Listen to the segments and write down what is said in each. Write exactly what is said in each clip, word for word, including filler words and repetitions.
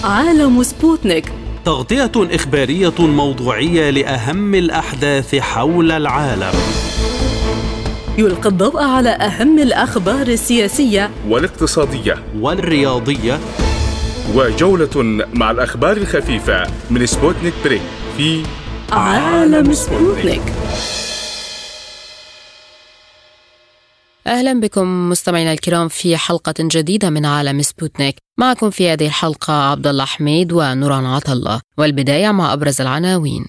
عالم سبوتنيك، تغطية إخبارية موضوعية لأهم الأحداث حول العالم. يلقي الضوء على أهم الأخبار السياسية والاقتصادية والرياضية، وجولة مع الأخبار الخفيفة من سبوتنيك بريك في عالم سبوتنيك. أهلا بكم مستمعينا الكرام في حلقة جديدة من عالم سبوتنيك. معكم في هذه الحلقة عبد الله حميد ونوران عطلة، والبداية مع أبرز العناوين.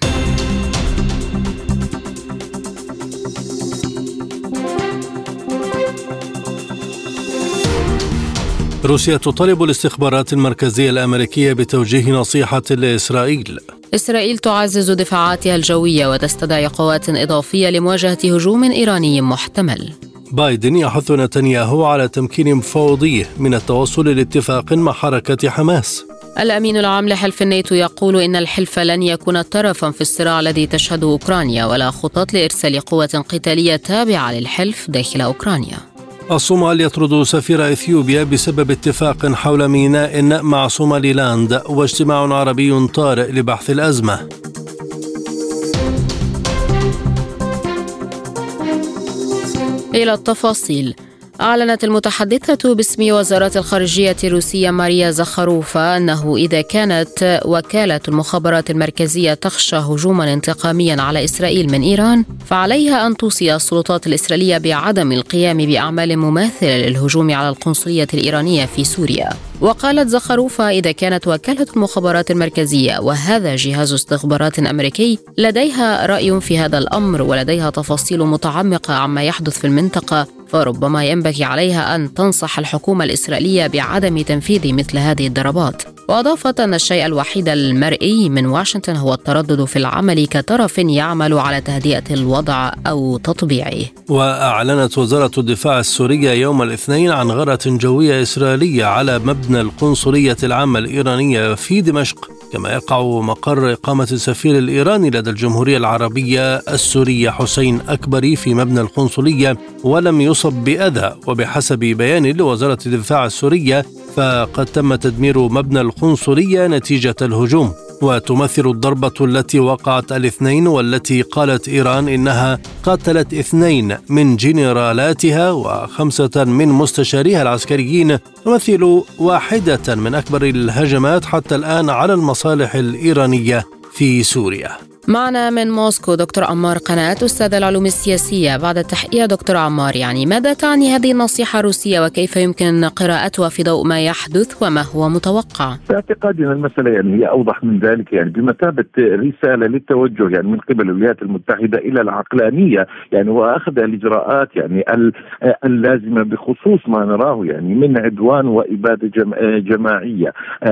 روسيا تطالب الاستخبارات المركزية الأمريكية بتوجيه نصيحة لإسرائيل. إسرائيل تعزز دفاعاتها الجوية وتستدعي قوات إضافية لمواجهة هجوم إيراني محتمل. بايدن يحث نتنياهو على تمكين مفاوضيه من التوصل لاتفاق مع حركة حماس. الأمين العام لحلف الناتو يقول إن الحلف لن يكون طرفا في الصراع الذي تشهده أوكرانيا، ولا خطط لإرسال قوة قتالية تابعة للحلف داخل أوكرانيا. الصومال يطرد سفير إثيوبيا بسبب اتفاق حول ميناء مع صوماليلاند، واجتماع عربي طارئ لبحث الأزمة. إلى التفاصيل. أعلنت المتحدثة باسم وزارة الخارجية الروسية ماريا زخاروفا أنه إذا كانت وكالة المخابرات المركزية تخشى هجوما انتقاميا على إسرائيل من إيران، فعليها أن توصي السلطات الإسرائيلية بعدم القيام بأعمال مماثلة للهجوم على القنصلية الإيرانية في سوريا. وقالت زخاروفا إذا كانت وكالة المخابرات المركزية، وهذا جهاز استخبارات أمريكي، لديها رأي في هذا الأمر ولديها تفاصيل متعمقة عما يحدث في المنطقة، فربما ينبغي عليها أن تنصح الحكومة الإسرائيلية بعدم تنفيذ مثل هذه الضربات. وأضافت أن الشيء الوحيد المرئي من واشنطن هو التردد في العمل كطرف يعمل على تهدئة الوضع أو تطبيعه. وأعلنت وزارة الدفاع السورية يوم الاثنين عن غارة جوية إسرائيلية على مبنى القنصلية العامة الإيرانية في دمشق، كما يقع مقر إقامة السفير الإيراني لدى الجمهورية العربية السورية حسين أكبري في مبنى القنصلية، ولم يصب بأذى. وبحسب بيان لوزارة الدفاع السورية فقد تم تدمير مبنى القنصلية نتيجة الهجوم. وتمثل الضربة التي وقعت الاثنين والتي قالت إيران إنها قتلت اثنين من جنرالاتها وخمسة من مستشاريها العسكريين، تمثل واحدة من أكبر الهجمات حتى الآن على المصالح الإيرانية في سوريا. معنا من موسكو دكتور عمار قناة، أستاذ العلوم السياسية. بعد التحية دكتور عمار، يعني ماذا تعني هذه النصيحة الروسية وكيف يمكن قراءتها في ضوء ما يحدث وما هو متوقع؟ باعتقادي أن المسألة يعني هي أوضح من ذلك، يعني بمثابة رسالة للتوجه يعني من قبل الولايات المتحدة إلى العقلانية، يعني وأخذ الإجراءات يعني اللازمة بخصوص ما نراه يعني من عدوان وإبادة جماعية.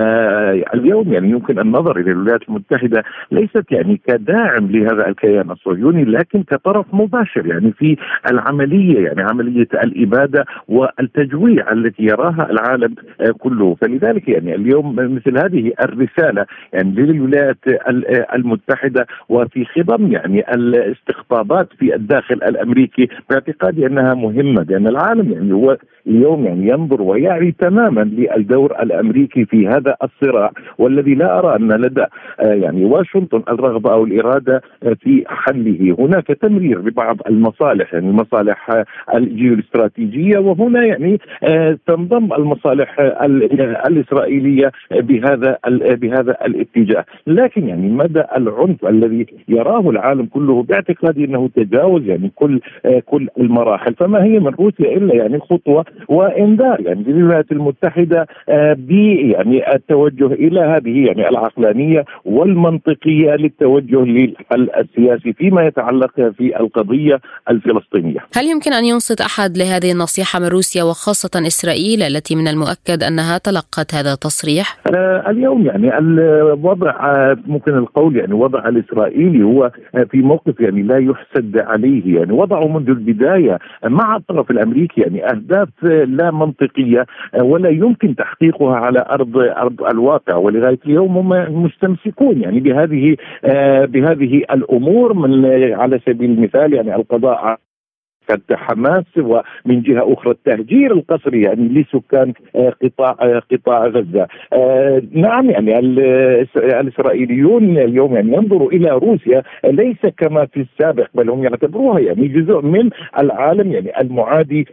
اليوم يعني يمكن النظر إلى الولايات المتحدة ليست يعني داعم لهذا الكيان الصهيوني، لكن كطرف مباشر يعني في العملية، يعني عملية الإبادة والتجويع التي يراها العالم كله. فلذلك يعني اليوم مثل هذه الرسالة يعني للولايات المتحدة وفي خضم يعني الاستقطابات في الداخل الأمريكي، باعتقادي أنها مهمة، لأن العالم يعني هو اليوم يعني ينظر ويعي تماما للدور الأمريكي في هذا الصراع، والذي لا أرى أن لدى يعني واشنطن الرغبة أو الإرادة في حله. هناك تمرير ببعض المصالح، يعني المصالح الجيوستراتيجية، وهنا يعني تنضم المصالح الإسرائيلية بهذا بهذا الاتجاه. لكن يعني مدى العنف الذي يراه العالم كله باعتقادي أنه تجاوز يعني كل كل المراحل. فما هي من روسيا إلا يعني خطوة وإنذار يعني للولايات المتحدة ب يعني التوجه إلى هذه يعني العقلانية والمنطقية للتوجه للحل السياسي فيما يتعلق في القضية الفلسطينية. هل يمكن أن ينصت أحد لهذه النصيحة من روسيا وخاصة إسرائيل التي من المؤكد أنها تلقت هذا التصريح؟ آه اليوم يعني الوضع آه ممكن القول يعني وضع الإسرائيلي هو آه في موقف يعني لا يحسد عليه، يعني وضعوا منذ البداية مع الطرف الأمريكي يعني أهداف آه لا منطقية آه ولا يمكن تحقيقها على أرض أرض الواقع، ولغاية اليوم هم مستمسكون يعني بهذه آه بهذه الأمور، من على سبيل المثال يعني القضاء حماس، ومن جهة أخرى التهجير القسري يعني لسكان قطاع قطاع غزة. نعم يعني الإسرائيليون اليوم يعني ينظروا إلى روسيا ليس كما في السابق، بل هم يعتبروها يعني جزء من العالم يعني المعادي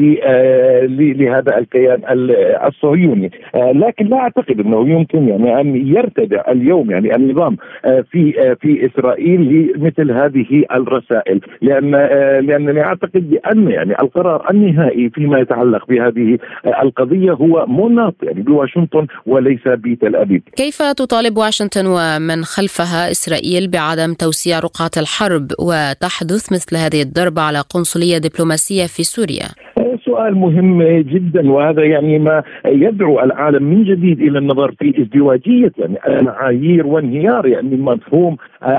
لهذا الكيان الصهيوني. لكن لا أعتقد أنه يمكن يعني أن يرتدع اليوم يعني النظام في في إسرائيل لمثل هذه الرسائل، لأن لأنني أعتقد بأن يعني القرار النهائي فيما يتعلق بهذه القضية هو مناط يعني بواشنطن وليس بتل أبيب. كيف تطالب واشنطن ومن خلفها إسرائيل بعدم توسيع رقعة الحرب وتحدث مثل هذه الضربة على قنصلية دبلوماسية في سوريا؟ سؤال مهم جدا، وهذا يعني ما يدعو العالم من جديد إلى النظر في ازدواجية يعني المعايير وانهيار يعني مفهوم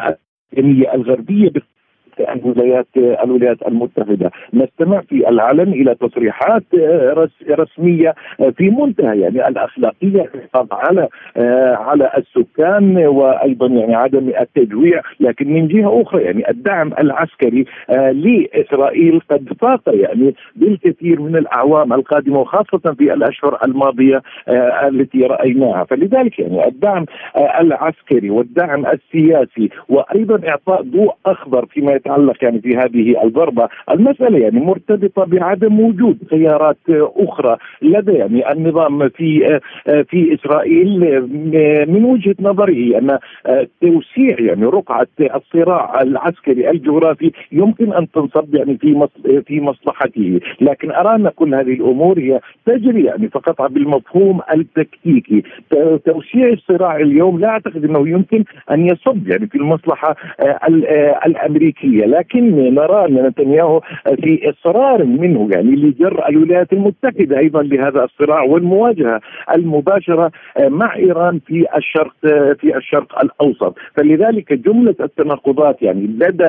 الغربية الولايات الولايات المتحدة. نستمع في العلن إلى تصريحات رسمية في منتهى يعني الأخلاقية على على السكان، وأيضا يعني عدم التجويع، لكن من جهة أخرى يعني الدعم العسكري لإسرائيل قد فاق يعني بالكثير من الأعوام القادمة، وخاصة في الأشهر الماضية التي رأيناها. فلذلك يعني الدعم العسكري والدعم السياسي وأيضا إعطاء ضوء أخضر فيما يتعلق يعني في هذه الضربة، المسألة يعني مرتبطة بعدم وجود خيارات أخرى لدى يعني النظام في في إسرائيل من وجهة نظره أن توسيع يعني رقعة الصراع العسكري الجغرافي يمكن أن تنصب يعني في في مصلحته. لكن أرى أن كل هذه الأمور هي تجري يعني فقط بالمفهوم التكتيكي. توسيع الصراع اليوم لا أعتقد أنه يمكن أن يصب يعني في المصلحة الأمريكية، لكن نرى أن نتنياهو في إصرار منه يعني لجر الولايات المتحدة أيضا لهذا الصراع والمواجهة المباشرة مع إيران في الشرق في الشرق الأوسط. فلذلك جملة التناقضات يعني لدى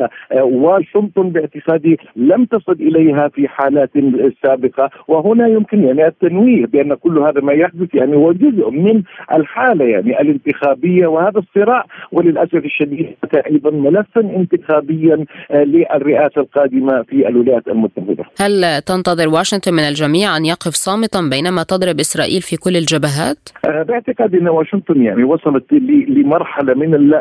واشنطن باعتقادي لم تصل إليها في حالات سابقة، وهنا يمكن يعني التنويه بأن كل هذا ما يحدث يعني هو جزء من الحالة يعني الانتخابية، وهذا الصراع وللأسف الشديد أيضا ملفا انتخابيا للرئاسة القادمة في الولايات المتحدة. هل تنتظر واشنطن من الجميع أن يقف صامتا بينما تضرب إسرائيل في كل الجبهات؟ باعتقادي أن واشنطن يعني وصلت لمرحلة من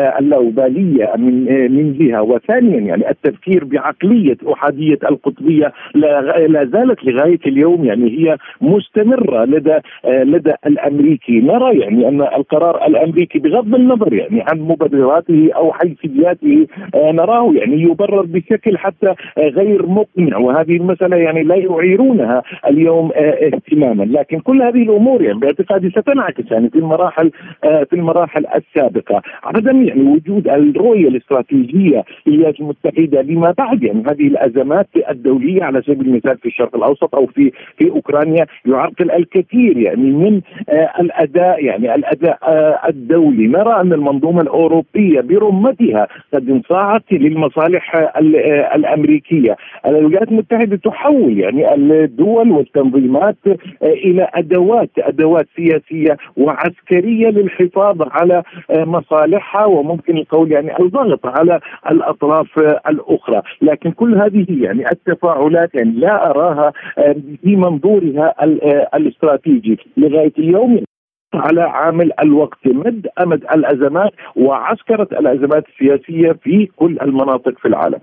اللامبالية من من جهة، وثانيا يعني التفكير بعقلية أحادية القطبية لا زالت لغاية اليوم يعني هي مستمرة لدى لدى الأمريكي. نرى يعني أن القرار الأمريكي بغض النظر يعني عن مبرراته أو حيثياته نراه يعني يبرر بشكل حتى غير مقنع، وهذه المسألة يعني لا يعيرونها اليوم اهتماما. لكن كل هذه الأمور يعني باعتقادي ستنعكس يعني في المراحل في المراحل السابقة. عدم يعني وجود الرؤية الاستراتيجية للولايات المتحدة لما بعد يعني هذه الأزمات الدولية على سبيل المثال في الشرق الأوسط أو في في أوكرانيا يعرقل الكثير يعني من الأداء يعني الأداء الدولي. نرى أن المنظومة الأوروبية برمتها قد انصاعت للمصالح الأمريكية. الولايات المتحدة تحول يعني الدول والتنظيمات إلى أدوات أدوات سياسية وعسكرية للحفاظ على مصالحها، وممكن القول يعني الضغط على الأطراف الأخرى. لكن كل هذه يعني التفاعلات يعني لا أراها في منظورها الاستراتيجي لغاية اليوم على عامل الوقت مد أمد الأزمات وعسكرة الأزمات السياسية في كل المناطق في العالم.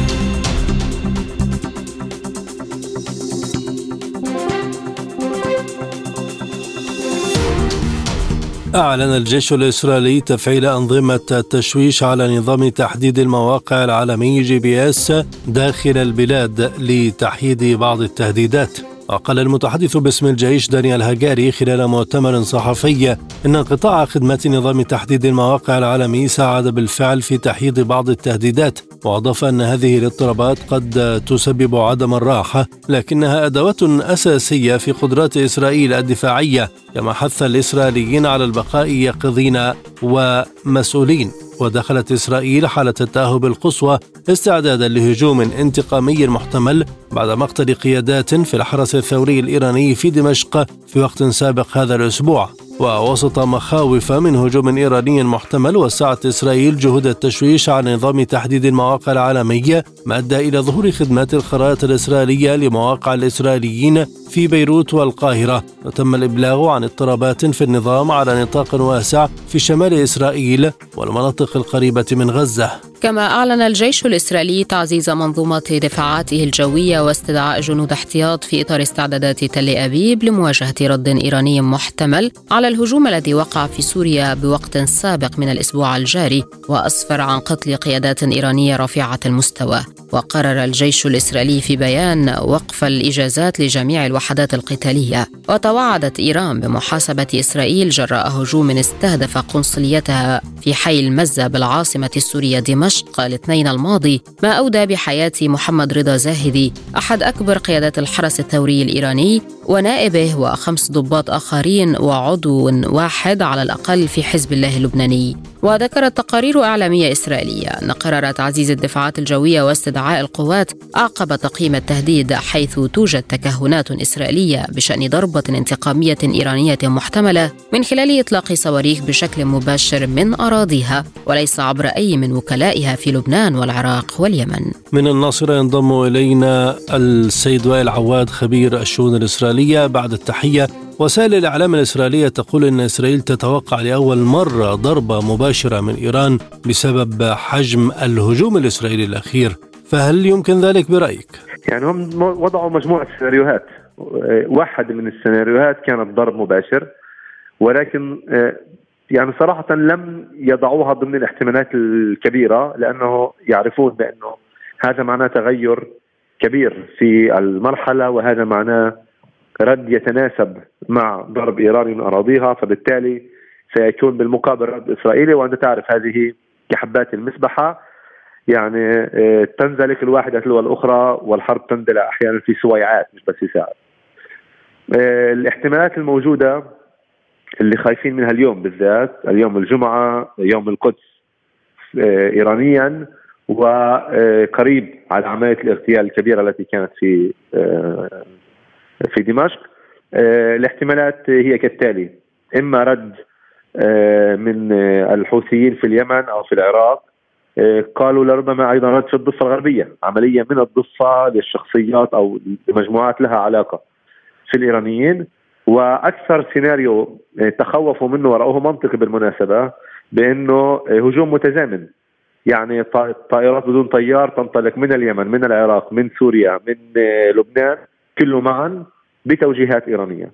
أعلن الجيش الإسرائيلي تفعيل أنظمة التشويش على نظام تحديد المواقع العالمي جي بي إس داخل البلاد لتحييد بعض التهديدات. وقال المتحدث باسم الجيش دانيال هاجاري خلال مؤتمر صحفي إن انقطاع خدمات نظام تحديد المواقع العالمي ساعد بالفعل في تحييد بعض التهديدات، وأضاف أن هذه الاضطرابات قد تسبب عدم الراحة لكنها أدوات أساسية في قدرات إسرائيل الدفاعية، كما حث الإسرائيليين على البقاء يقظين ومسؤولين. ودخلت إسرائيل حالة التأهب القصوى استعدادا لهجوم انتقامي محتمل بعد مقتل قيادات في الحرس الثوري الإيراني في دمشق في وقت سابق هذا الأسبوع. ووسط مخاوف من هجوم إيراني محتمل، وسعت إسرائيل جهود التشويش على نظام تحديد المواقع العالمية، ما أدى إلى ظهور خدمات الخرائط الإسرائيلية لمواقع الإسرائيليين في بيروت والقاهرة، وتم الإبلاغ عن اضطرابات في النظام على نطاق واسع في شمال إسرائيل والمناطق القريبة من غزة. كما أعلن الجيش الإسرائيلي تعزيز منظومة دفاعاته الجوية واستدعاء جنود احتياط في إطار استعدادات تل أبيب لمواجهة رد إيراني محتمل على الهجوم الذي وقع في سوريا بوقت سابق من الأسبوع الجاري، وأسفر عن قتل قيادات إيرانية رفيعة المستوى. وقرر الجيش الإسرائيلي في بيان وقف الإجازات لجميع الوحدات القتالية. وتوعدت إيران بمحاسبة إسرائيل جراء هجوم استهدف قنصليتها في حي المزة بالعاصمة السورية دمشق الاثنين الماضي، ما أودى بحياة محمد رضا زاهدي أحد أكبر قيادات الحرس الثوري الإيراني ونائبه وخمس ضباط آخرين وعضو واحد على الأقل في حزب الله اللبناني. وذكرت تقارير إعلامية إسرائيلية أن قرار تعزيز الدفاعات الجوية واستدعاء القوات أعقب تقييم التهديد، حيث توجد تكهنات إسرائيلية بشأن ضربة انتقامية إيرانية محتملة من خلال إطلاق صواريخ بشكل مباشر من أراضيها وليس عبر أي من وكلائها في لبنان والعراق واليمن. من الناصرة ينضم إلينا السيد وائل عواد خبير الشؤون الإسرائيلية. بعد التحية، وسائل الإعلام الإسرائيلية تقول أن إسرائيل تتوقع لأول مرة ضربة مباشرة من إيران بسبب حجم الهجوم الإسرائيلي الأخير، فهل يمكن ذلك برأيك؟ يعني هم وضعوا مجموعة سيناريوهات. واحد من السيناريوهات كانت ضرب مباشر، ولكن يعني صراحة لم يضعوها ضمن الاحتمالات الكبيرة، لأنه يعرفون بأنه هذا معناه تغير كبير في المرحلة، وهذا معناه رد يتناسب مع ضرب إيراني من أراضيها، فبالتالي سيكون بالمقابل رد إسرائيلي. وأنت تعرف هذه كحبات المسبحة، يعني تنزلق الواحدة تلو الأخرى، والحرب تندلع أحيانا في سويعات مش بس في ساعات. الاحتمالات الموجودة اللي خايفين منها اليوم بالذات، اليوم الجمعة يوم القدس إيرانيا، وقريب على عملية الاغتيال الكبيرة التي كانت في في دمشق. الاحتمالات هي كالتالي: إما رد من الحوثيين في اليمن أو في العراق، قالوا لربما أيضا رد في الضفة الغربية، عملية من الضفة للشخصيات أو لمجموعات لها علاقة في الإيرانيين. وأكثر سيناريو تخوفوا منه ورأوه منطقي بالمناسبة، بأنه هجوم متزامن، يعني طائرات بدون طيار تنطلق من اليمن، من العراق، من سوريا، من لبنان، كله معا بتوجيهات إيرانية.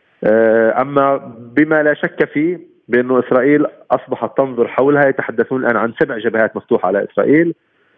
أما بما لا شك فيه بأنه إسرائيل أصبحت تنظر حولها، يتحدثون الآن عن سبع جبهات مفتوحة على إسرائيل،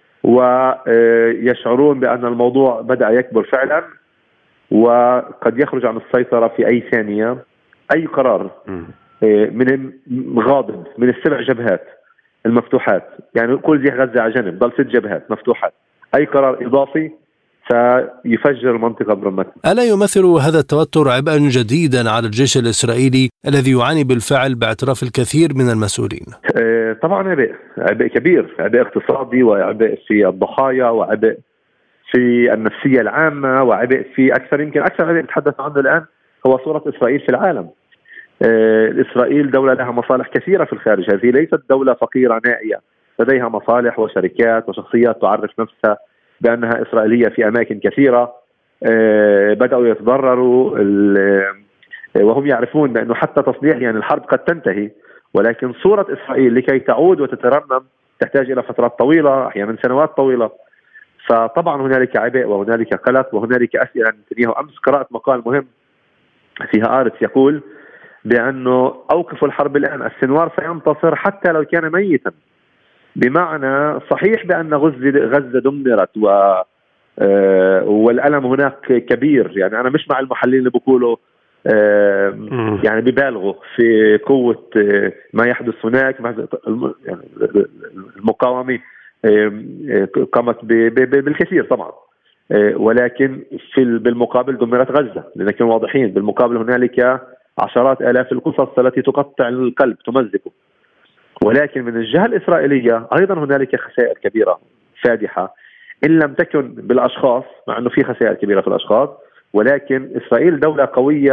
ويشعرون بأن الموضوع بدأ يكبر فعلا، وقد يخرج عن السيطرة في أي ثانية. أي قرار من غاضب من السبع جبهات المفتوحات، يعني كل زي غزة على جنب، ضل ست جبهات مفتوحات، أي قرار إضافي سيفجر المنطقة برمتها. ألا يمثل هذا التوتر عبئا جديدا على الجيش الإسرائيلي الذي يعاني بالفعل باعتراف الكثير من المسؤولين؟ آه طبعا عبء عبء كبير، عبء اقتصادي، وعبء في الضحايا، وعبء في النفسية العامة، وعبء في أكثر، يمكن أكثر عبء نتحدث عنه الآن هو صورة إسرائيل في العالم. آه إسرائيل دولة لها مصالح كثيرة في الخارج، هذه ليست دولة فقيرة نائية، لديها مصالح وشركات وشخصيات تعرف نفسها بأنها إسرائيلية في أماكن كثيرة. آه بدأوا يتضرروا، وهم يعرفون بأنه حتى تصليح يعني الحرب قد تنتهي، ولكن صورة إسرائيل لكي تعود وتترمم تحتاج إلى فترات طويلة، أحيانا سنوات طويلة. فطبعا هنالك عبء وهنالك قلق وهنالك أسئلة عن نتنياهو. أمس قرأت مقال مهم في هآرتس يقول بأنه أوقفوا الحرب الآن، السنوار سينتصر حتى لو كان ميتا. بمعنى صحيح بأن غزة غزة دمرت و آه والألم هناك كبير، يعني أنا مش مع المحللين اللي بيقولوا آه يعني ببالغوا في قوة آه ما يحدث هناك. يعني المقاومة آه قامت بالكثير طبعا، آه ولكن في بالمقابل دمرت غزة، لنكون واضحين. بالمقابل هنالك عشرات آلاف القصص التي تقطع القلب تمزقه. ولكن من الجهة الإسرائيلية أيضا هنالك خسائر كبيرة فادحة، إن لم تكن بالأشخاص، مع أنه في خسائر كبيرة في الأشخاص، ولكن إسرائيل دولة قوية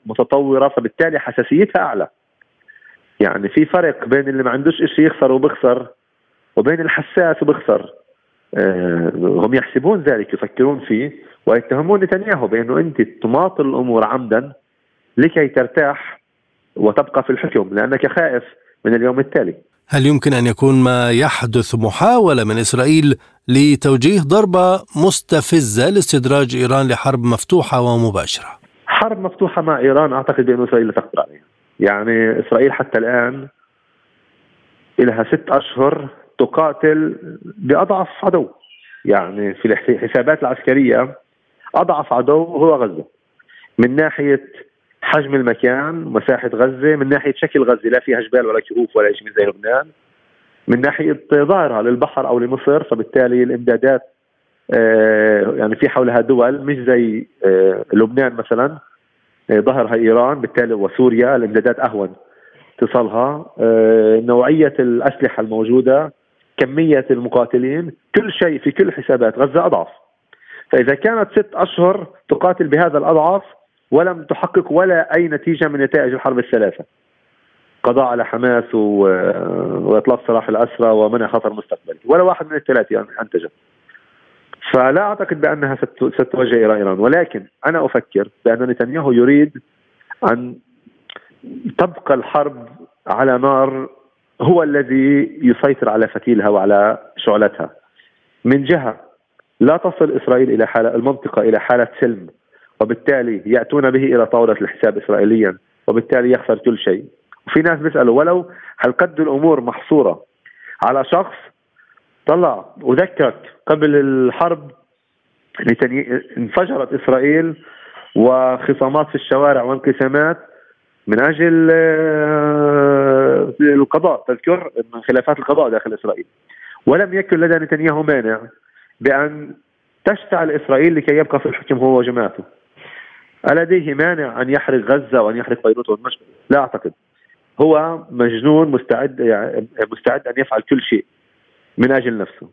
متطورة، فبالتالي حساسيتها أعلى. يعني في فرق بين اللي ما عندوش إشي يخسر وبخسر وبين الحساس وبخسر. آه هم يحسبون ذلك، يفكرون فيه، ويتهمون نتنياهو بأنه أنت تماطل الأمور عمدا لكي ترتاح وتبقى في الحكم لأنك خائف من اليوم التالي. هل يمكن أن يكون ما يحدث محاولة من إسرائيل لتوجيه ضربة مستفزة لاستدراج إيران لحرب مفتوحة ومباشرة؟ حرب مفتوحة مع إيران أعتقد بأن إسرائيل لا تقدر عليها. يعني إسرائيل حتى الآن لها ست أشهر تقاتل بأضعف عدو. يعني في الحسابات العسكرية أضعف عدو هو غزة، من ناحية حجم المكان، مساحة غزة، من ناحية شكل غزة لا فيها جبال ولا كهوف ولا شيء زي لبنان، من ناحية ظاهرها للبحر أو لمصر، فبالتالي الإمدادات آه يعني في حولها دول مش زي آه لبنان مثلا آه ظهرها إيران، بالتالي وسوريا الإمدادات أهون تصلها، آه نوعية الأسلحة الموجودة، كمية المقاتلين، كل شيء في كل حسابات غزة أضعف. فإذا كانت ست أشهر تقاتل بهذا الأضعاف ولم تحقق ولا أي نتيجة من نتائج الحرب الثلاثة، قضاء على حماس وإطلاق سراح الأسرى ومنع خطر مستقبلي، ولا واحد من الثلاثة يعني أنتجت، فلا أعتقد بأنها ستتوجه إلى إيران. ولكن أنا أفكر بأن نتنياهو يريد أن تبقى الحرب على نار، هو الذي يسيطر على فتيلها وعلى شعلتها. من جهة لا تصل إسرائيل إلى حالة المنطقة إلى حالة سلم، وبالتالي يأتون به إلى طاولة الحساب إسرائيليا، وبالتالي يخسر كل شيء. وفي ناس بيسألوا ولو هل قد الأمور محصورة على شخص طلع وذكرك قبل الحرب انفجرت إسرائيل وخصامات في الشوارع وانقسامات من أجل القضاء، تذكر خلافات القضاء داخل إسرائيل، ولم يكن لدى نتنياهو مانع بأن تشتعل إسرائيل لكي يبقى في الحكم هو وجماعته. ألديه مانع أن يحرق غزة وأن يحرق بيروت والدمشق؟ لا أعتقد. هو مجنون مستعد يعني مستعد أن يفعل كل شيء من أجل نفسه.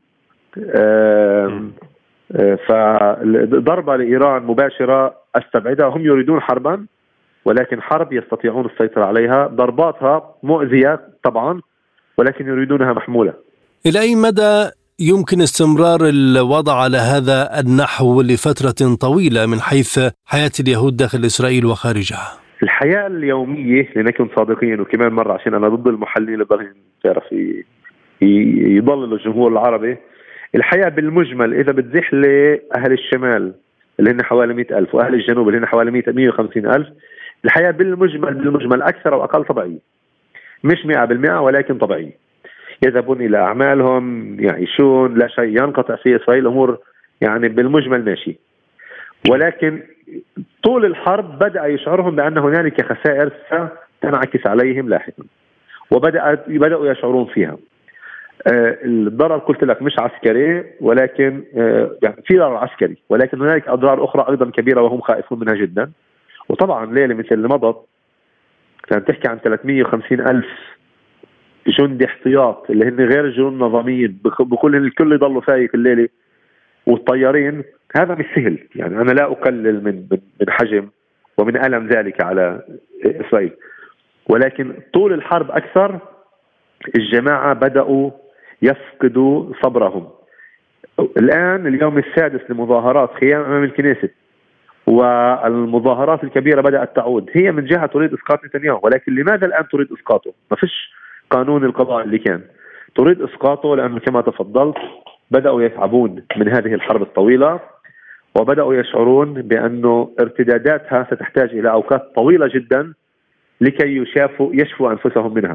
فضربة لإيران مباشرة أستبعدها. هم يريدون حربا، ولكن حرب يستطيعون السيطرة عليها. ضرباتها مؤذية طبعا، ولكن يريدونها محمولة. إلى أي مدى يمكن استمرار الوضع على هذا النحو لفترة طويلة من حيث حياة اليهود داخل إسرائيل وخارجها؟ الحياة اليومية لنكون صادقين، وكمان مرة عشان أنا ضد المحللين اللي بدهم تعرف يضللوا الجمهور العربي، الحياة بالمجمل إذا بتزح لأهل الشمال اللي هن حوالي مئة ألف وأهل الجنوب اللي هن حوالي مئة وخمسين ألف، الحياة بالمجمل بالمجمل أكثر أو أقل طبيعية، مش مئة بالمئة ولكن طبيعية. يذهبون إلى أعمالهم، يعيشون، لا شيء ينقطع في إسرائيل، أمور يعني بالمجمل ماشي. ولكن طول الحرب بدأ يشعرهم بأن هنالك خسائر ستنعكس عليهم لاحقا، وبدأ بدأوا يشعرون فيها. آه الضرر قلت لك مش عسكري، ولكن آه يعني في ضرر عسكري، ولكن هنالك أضرار أخرى أيضا كبيرة وهم خائفون منها جدا. وطبعا ليلة مثل اللي مضت كانت تحكي عن ثلاثمئة وخمسين ألف جندي احتياط اللي هن غير الجنود النظاميين، بكل الكل يضلوا فايق الليلة، والطيارين. هذا مش سهل. يعني أنا لا أقلل من من حجم ومن ألم ذلك على إسرائيل، ولكن طول الحرب أكثر الجماعة بدأوا يفقدوا صبرهم. الآن اليوم السادس لمظاهرات خيام أمام الكنيسة، والمظاهرات الكبيرة بدأت تعود. هي من جهة تريد إسقاط نتنياهو، ولكن لماذا الآن تريد إسقاطه؟ ما فيش قانون القضاء اللي كان تريد إسقاطه، لأنه كما تفضلت بدأوا يتعبون من هذه الحرب الطويلة، وبدأوا يشعرون بأنه ارتداداتها ستحتاج إلى أوقات طويلة جدا لكي يشافوا يشفوا أنفسهم منها.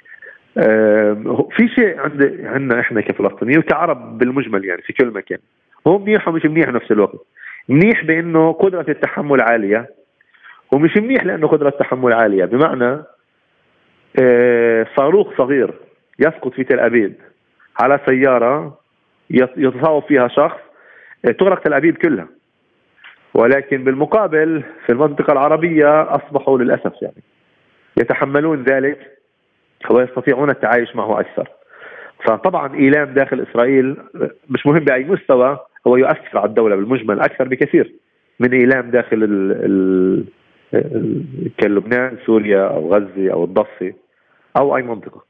في شيء عند عندنا إحنا كفلسطينيين وكعرب بالمجمل، يعني في كل مكان هو منيح ومش منيح نفس الوقت. منيح بأنه قدرة التحمل عالية، ومش منيح لأنه قدرة التحمل عالية، بمعنى صاروخ صغير يسقط في تل أبيب على سيارة يتصاوب فيها شخص تغرق تل أبيب كلها. ولكن بالمقابل في المنطقة العربية أصبحوا للأسف يعني يتحملون ذلك ويستطيعون التعايش معه أكثر. فطبعا إيلام داخل إسرائيل مش مهم بأي مستوى، هو يؤثر على الدولة بالمجمل أكثر بكثير من إيلام داخل كان لبنان، سوريا أو غزة أو الضفة أو أي منطقة.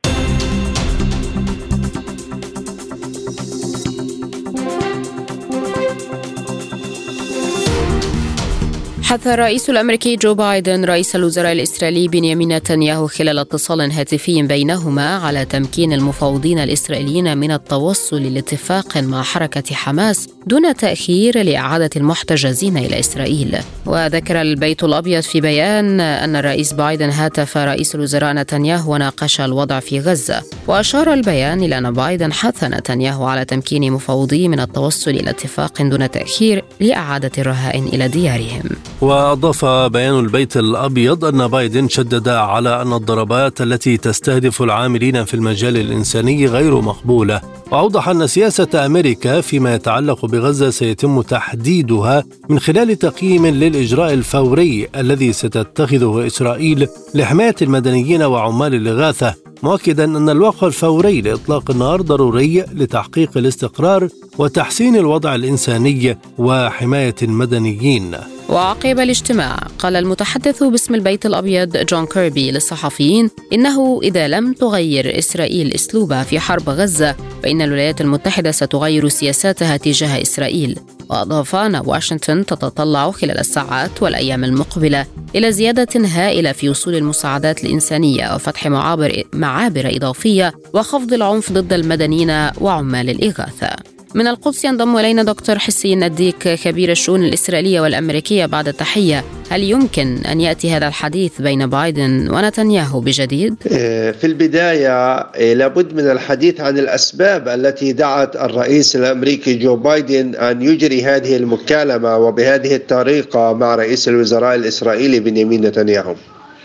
حث الرئيس الأمريكي جو بايدن رئيس الوزراء الإسرائيلي بنيامين نتنياهو خلال اتصال هاتفي بينهما على تمكين المفاوضين الإسرائيليين من التوصل لاتفاق مع حركة حماس دون تأخير لإعادة المحتجزين إلى إسرائيل. وذكر البيت الأبيض في بيان أن الرئيس بايدن هاتف رئيس الوزراء نتنياهو وناقش الوضع في غزة. وأشار البيان إلى أن بايدن حث نتنياهو على تمكين مفاوضيه من التوصل إلى اتفاق دون تأخير لإعادة الرهائن إلى ديارهم. وأضاف بيان البيت الأبيض أن بايدن شدد على أن الضربات التي تستهدف العاملين في المجال الإنساني غير مقبولة، وأوضح أن سياسة أمريكا فيما يتعلق بغزة سيتم تحديدها من خلال تقييم للإجراء الفوري الذي ستتخذه إسرائيل لحماية المدنيين وعمال الإغاثة، مؤكدا أن الوقف الفوري لإطلاق النار ضروري لتحقيق الاستقرار وتحسين الوضع الإنساني وحماية المدنيين. وعقب الاجتماع قال المتحدث باسم البيت الأبيض جون كيربي للصحفيين إنه إذا لم تغير إسرائيل أسلوبها في حرب غزة فإن الولايات المتحدة ستغير سياساتها تجاه إسرائيل. وأضاف أن واشنطن تتطلع خلال الساعات والأيام المقبلة إلى زيادة هائلة في وصول المساعدات الإنسانية وفتح معابر, معابر إضافية وخفض العنف ضد المدنيين وعمال الإغاثة. من القدس ينضم إلينا دكتور حسين نديك خبير الشؤون الإسرائيلية والأمريكية. بعد التحية، هل يمكن أن يأتي هذا الحديث بين بايدن ونتنياهو بجديد؟ في البداية لابد من الحديث عن الأسباب التي دعت الرئيس الأمريكي جو بايدن أن يجري هذه المكالمة وبهذه الطريقة مع رئيس الوزراء الإسرائيلي بنيامين نتنياهو.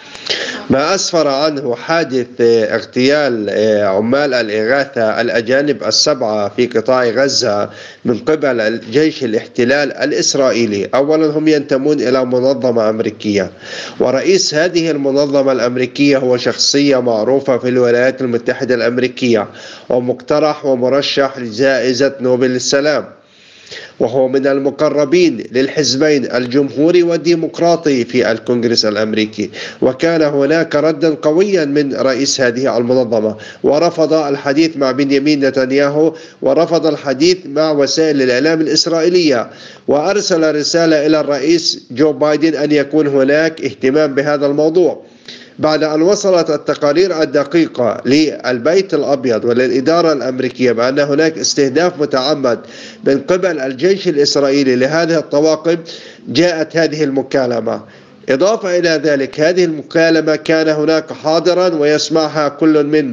ما أسفر عنه حادث اغتيال عمال الإغاثة الأجانب السبعة في قطاع غزة من قبل الجيش الاحتلال الإسرائيلي. أولا هم ينتمون إلى منظمة أمريكية، ورئيس هذه المنظمة الأمريكية هو شخصية معروفة في الولايات المتحدة الأمريكية ومقترح ومرشح لجائزة نوبل للسلام، وهو من المقربين للحزبين الجمهوري والديمقراطي في الكونغرس الأمريكي. وكان هناك ردا قويا من رئيس هذه المنظمة، ورفض الحديث مع بنيامين نتنياهو ورفض الحديث مع وسائل الإعلام الإسرائيلية، وأرسل رسالة إلى الرئيس جو بايدن أن يكون هناك اهتمام بهذا الموضوع. بعد أن وصلت التقارير الدقيقة للبيت الأبيض وللإدارة الأمريكية بأن هناك استهداف متعمد من قبل الجيش الإسرائيلي لهذه الطواقم، جاءت هذه المكالمة. إضافة إلى ذلك هذه المكالمة كان هناك حاضرا ويسمعها كل من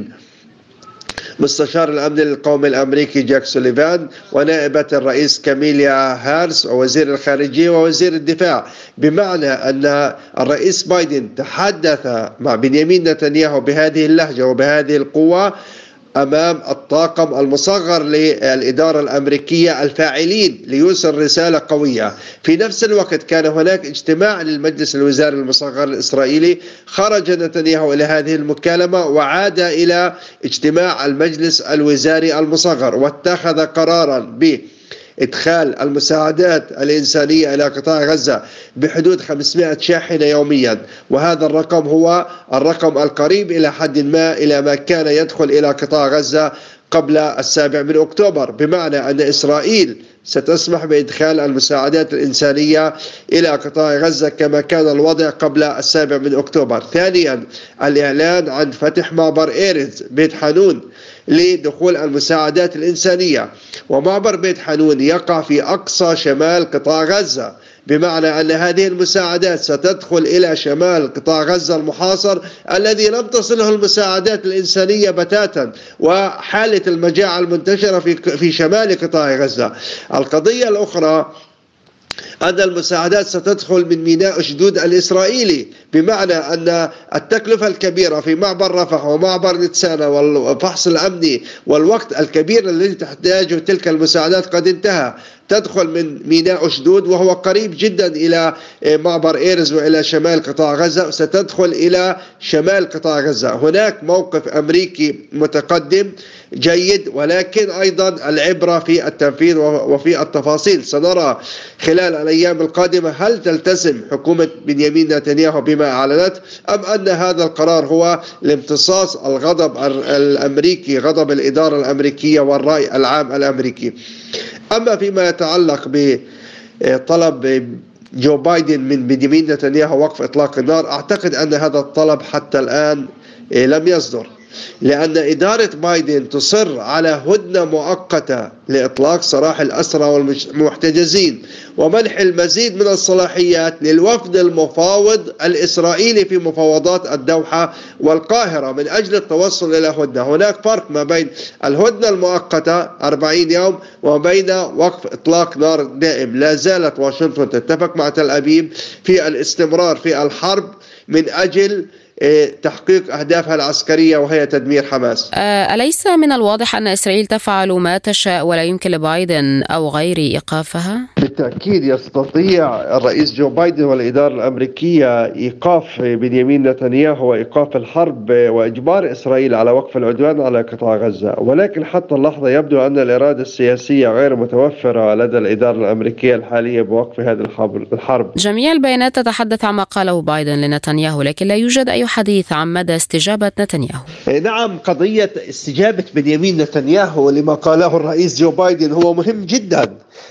مستشار الأمن القومي الأمريكي جاك سوليفان ونائبة الرئيس كاميليا هارس ووزير الخارجية ووزير الدفاع، بمعنى أن الرئيس بايدن تحدث مع بنيامين نتنياهو بهذه اللهجة وبهذه القوة أمام الطاقم المصغر للإدارة الأمريكية الفاعلين ليوصل رسالة قوية. في نفس الوقت كان هناك اجتماع للمجلس الوزاري المصغر الإسرائيلي، خرج نتنياهو إلى هذه المكالمة وعاد إلى اجتماع المجلس الوزاري المصغر واتخذ قرارا ب إدخال المساعدات الإنسانية إلى قطاع غزة بحدود خمسمائة شاحنة يوميا، وهذا الرقم هو الرقم القريب إلى حد ما إلى ما كان يدخل إلى قطاع غزة قبل السابع من أكتوبر، بمعنى أن إسرائيل ستسمح بإدخال المساعدات الإنسانية إلى قطاع غزة كما كان الوضع قبل السابع من أكتوبر. ثانيا الإعلان عن فتح معبر إيرز بيت حانون لدخول المساعدات الإنسانية، ومعبر بيت حانون يقع في أقصى شمال قطاع غزة، بمعنى أن هذه المساعدات ستدخل إلى شمال قطاع غزة المحاصر الذي لم تصله المساعدات الإنسانية بتاتا، وحالة المجاعة المنتشرة في في شمال قطاع غزة. القضية الأخرى أن المساعدات ستدخل من ميناء أشدود الإسرائيلي، بمعنى أن التكلفة الكبيرة في معبر رفح ومعبر نتسانا والفحص الأمني والوقت الكبير الذي تحتاجه تلك المساعدات قد انتهى. تدخل من ميناء أشدود وهو قريب جدا إلى معبر إيرز وإلى شمال قطاع غزة، ستدخل إلى شمال قطاع غزة. هناك موقف أمريكي متقدم جيد، ولكن أيضا العبرة في التنفيذ وفي التفاصيل. سنرى خلال الأيام القادمة هل تلتزم حكومة بنيامين نتنياهو بما أعلنت، أم أن هذا القرار هو لامتصاص الغضب الأمريكي، غضب الإدارة الأمريكية والرأي العام الأمريكي. أما فيما يتعلق بطلب جو بايدن من بنيامين نتنياهو وقف إطلاق النار، أعتقد أن هذا الطلب حتى الآن لم يصدر، لأن إدارة بايدن تصر على هدنة مؤقتة لإطلاق سراح الأسرى والمحتجزين ومنح المزيد من الصلاحيات للوفد المفاوض الإسرائيلي في مفاوضات الدوحة والقاهرة من أجل التوصل إلى هدنة. هناك فرق ما بين الهدنة المؤقتة أربعين يوم وبين وقف إطلاق نار دائم. لا زالت واشنطن تتفق مع تل أبيب في الاستمرار في الحرب من أجل تحقيق أهدافها العسكرية وهي تدمير حماس. أليس من الواضح أن إسرائيل تفعل ما تشاء ولا يمكن لبايدن أو غيره إيقافها؟ بالتأكيد يستطيع الرئيس جو بايدن والإدارة الأمريكية إيقاف بنيامين نتنياهو وإيقاف الحرب وإجبار إسرائيل على وقف العدوان على قطاع غزة، ولكن حتى اللحظة يبدو أن الإرادة السياسية غير متوفرة لدى الإدارة الأمريكية الحالية بوقف هذه الحرب. جميع البيانات تتحدث عما قاله بايدن لنتنياهو، لكن لا يوجد أي حديث عن مدى استجابة نتنياهو. نعم، قضية استجابة بنيامين نتنياهو لما قاله الرئيس جو بايدن هو مهم جدا.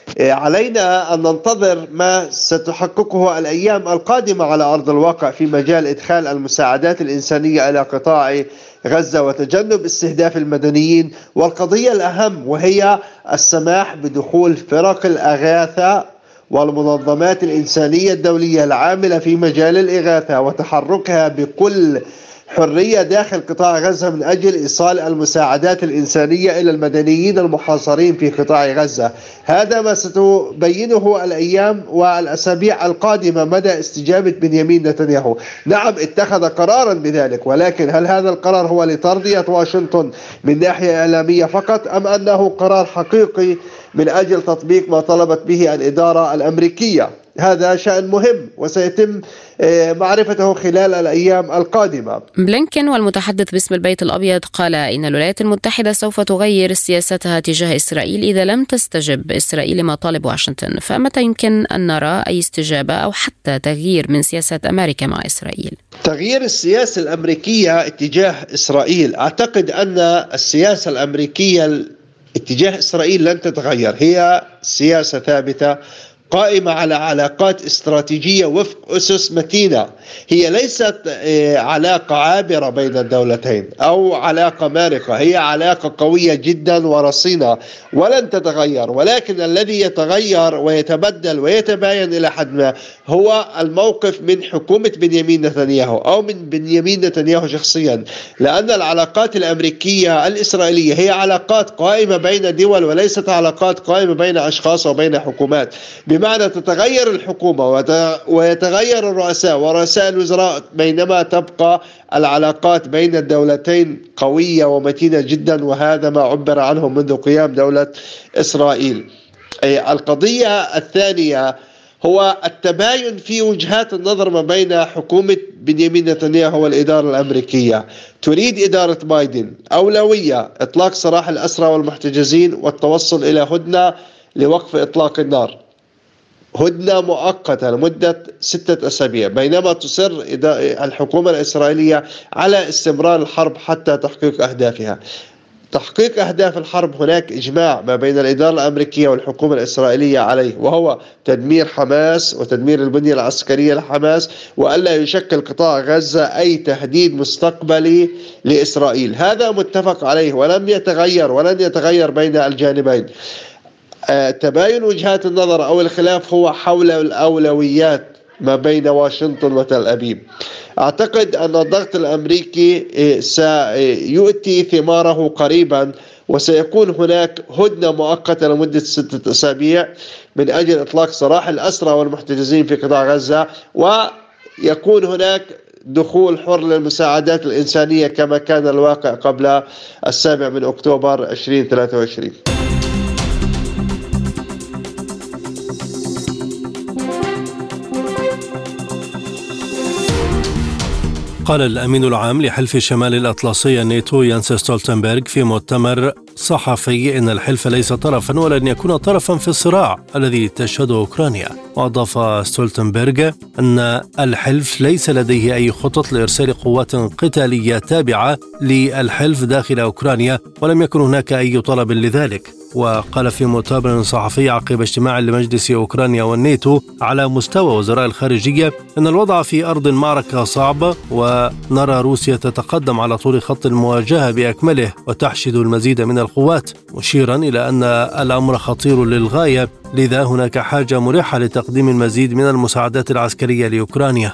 علينا أن ننتظر ما ستحققه الأيام القادمة على أرض الواقع في مجال إدخال المساعدات الإنسانية إلى قطاع غزة وتجنب استهداف المدنيين، والقضية الأهم وهي السماح بدخول فرق الأغاثة والمنظمات الإنسانية الدولية العاملة في مجال الإغاثة وتحركها بكل حرية داخل قطاع غزة من أجل إيصال المساعدات الإنسانية إلى المدنيين المحاصرين في قطاع غزة. هذا ما ستبينه الأيام والأسابيع القادمة مدى استجابة بنيامين نتنياهو. نعم، اتخذ قرارا بذلك، ولكن هل هذا القرار هو لترضية واشنطن من ناحية إعلامية فقط، أم أنه قرار حقيقي من أجل تطبيق ما طلبت به الإدارة الأمريكية؟ هذا شأن مهم وسيتم معرفته خلال الأيام القادمة. بلينكن والمتحدث باسم البيت الأبيض قال إن الولايات المتحدة سوف تغير سياستها تجاه إسرائيل إذا لم تستجب إسرائيل لمطالب واشنطن، فمتى يمكن أن نرى أي استجابة أو حتى تغيير من سياسة أمريكا مع إسرائيل؟ تغيير السياسة الأمريكية اتجاه إسرائيل، أعتقد أن السياسة الأمريكية اتجاه إسرائيل لن تتغير، هي سياسة ثابتة قائمة على علاقات استراتيجية وفق أسس متينة. هي ليست علاقة عابرة بين الدولتين أو علاقة مارقة، هي علاقة قوية جدا ورصينة ولن تتغير. ولكن الذي يتغير ويتبدل ويتباين إلى حد ما هو الموقف من حكومة بنيامين نتنياهو أو من بنيامين نتنياهو شخصيا، لأن العلاقات الأمريكية الإسرائيلية هي علاقات قائمة بين دول وليست علاقات قائمة بين أشخاص وبين حكومات، بمعنى تتغير الحكومة ويتغير الرؤساء ورؤساء الوزراء بينما تبقى العلاقات بين الدولتين قوية ومتينة جدا، وهذا ما عبر عنه منذ قيام دولة إسرائيل. القضية الثانية هو التباين في وجهات النظر ما بين حكومة بنيامين نتنياهو والإدارة الأمريكية. تريد إدارة بايدن أولوية إطلاق سراح الأسرى والمحتجزين والتوصل إلى هدنة لوقف إطلاق النار، هدنة مؤقتة لمدة ستة أسابيع، بينما تصر الحكومة الإسرائيلية على استمرار الحرب حتى تحقيق أهدافها. تحقيق أهداف الحرب هناك إجماع ما بين الإدارة الأمريكية والحكومة الإسرائيلية عليه، وهو تدمير حماس وتدمير البنية العسكرية لحماس، وألا يشكل قطاع غزة أي تهديد مستقبلي لإسرائيل. هذا متفق عليه ولم يتغير ولن يتغير بين الجانبين. تباين وجهات النظر أو الخلاف هو حول الأولويات ما بين واشنطن وتل أبيب. أعتقد أن الضغط الأمريكي سيؤتي ثماره قريبا، وسيكون هناك هدنة مؤقتة لمدة ستة أسابيع من أجل إطلاق سراح الأسرى والمحتجزين في قطاع غزة، ويكون هناك دخول حر للمساعدات الإنسانية كما كان الواقع قبل السابع من أكتوبر ألفين وثلاثة وعشرين. قال الأمين العام لحلف شمال الأطلسي الناتو يانس ستولتنبرغ في مؤتمر صحفي إن الحلف ليس طرفا ولن يكون طرفا في الصراع الذي تشهده أوكرانيا. وأضاف ستولتنبرغ أن الحلف ليس لديه أي خطط لإرسال قوات قتالية تابعة للحلف داخل أوكرانيا ولم يكن هناك أي طلب لذلك. وقال في مؤتمر صحفي عقب اجتماع لمجلس أوكرانيا والناتو على مستوى وزراء الخارجية أن الوضع في أرض المعركة صعب ونرى روسيا تتقدم على طول خط المواجهة بأكمله وتحشد المزيد من القوات، مشيرا إلى أن الأمر خطير للغاية، لذا هناك حاجة ملحة لتقديم المزيد من المساعدات العسكرية لأوكرانيا.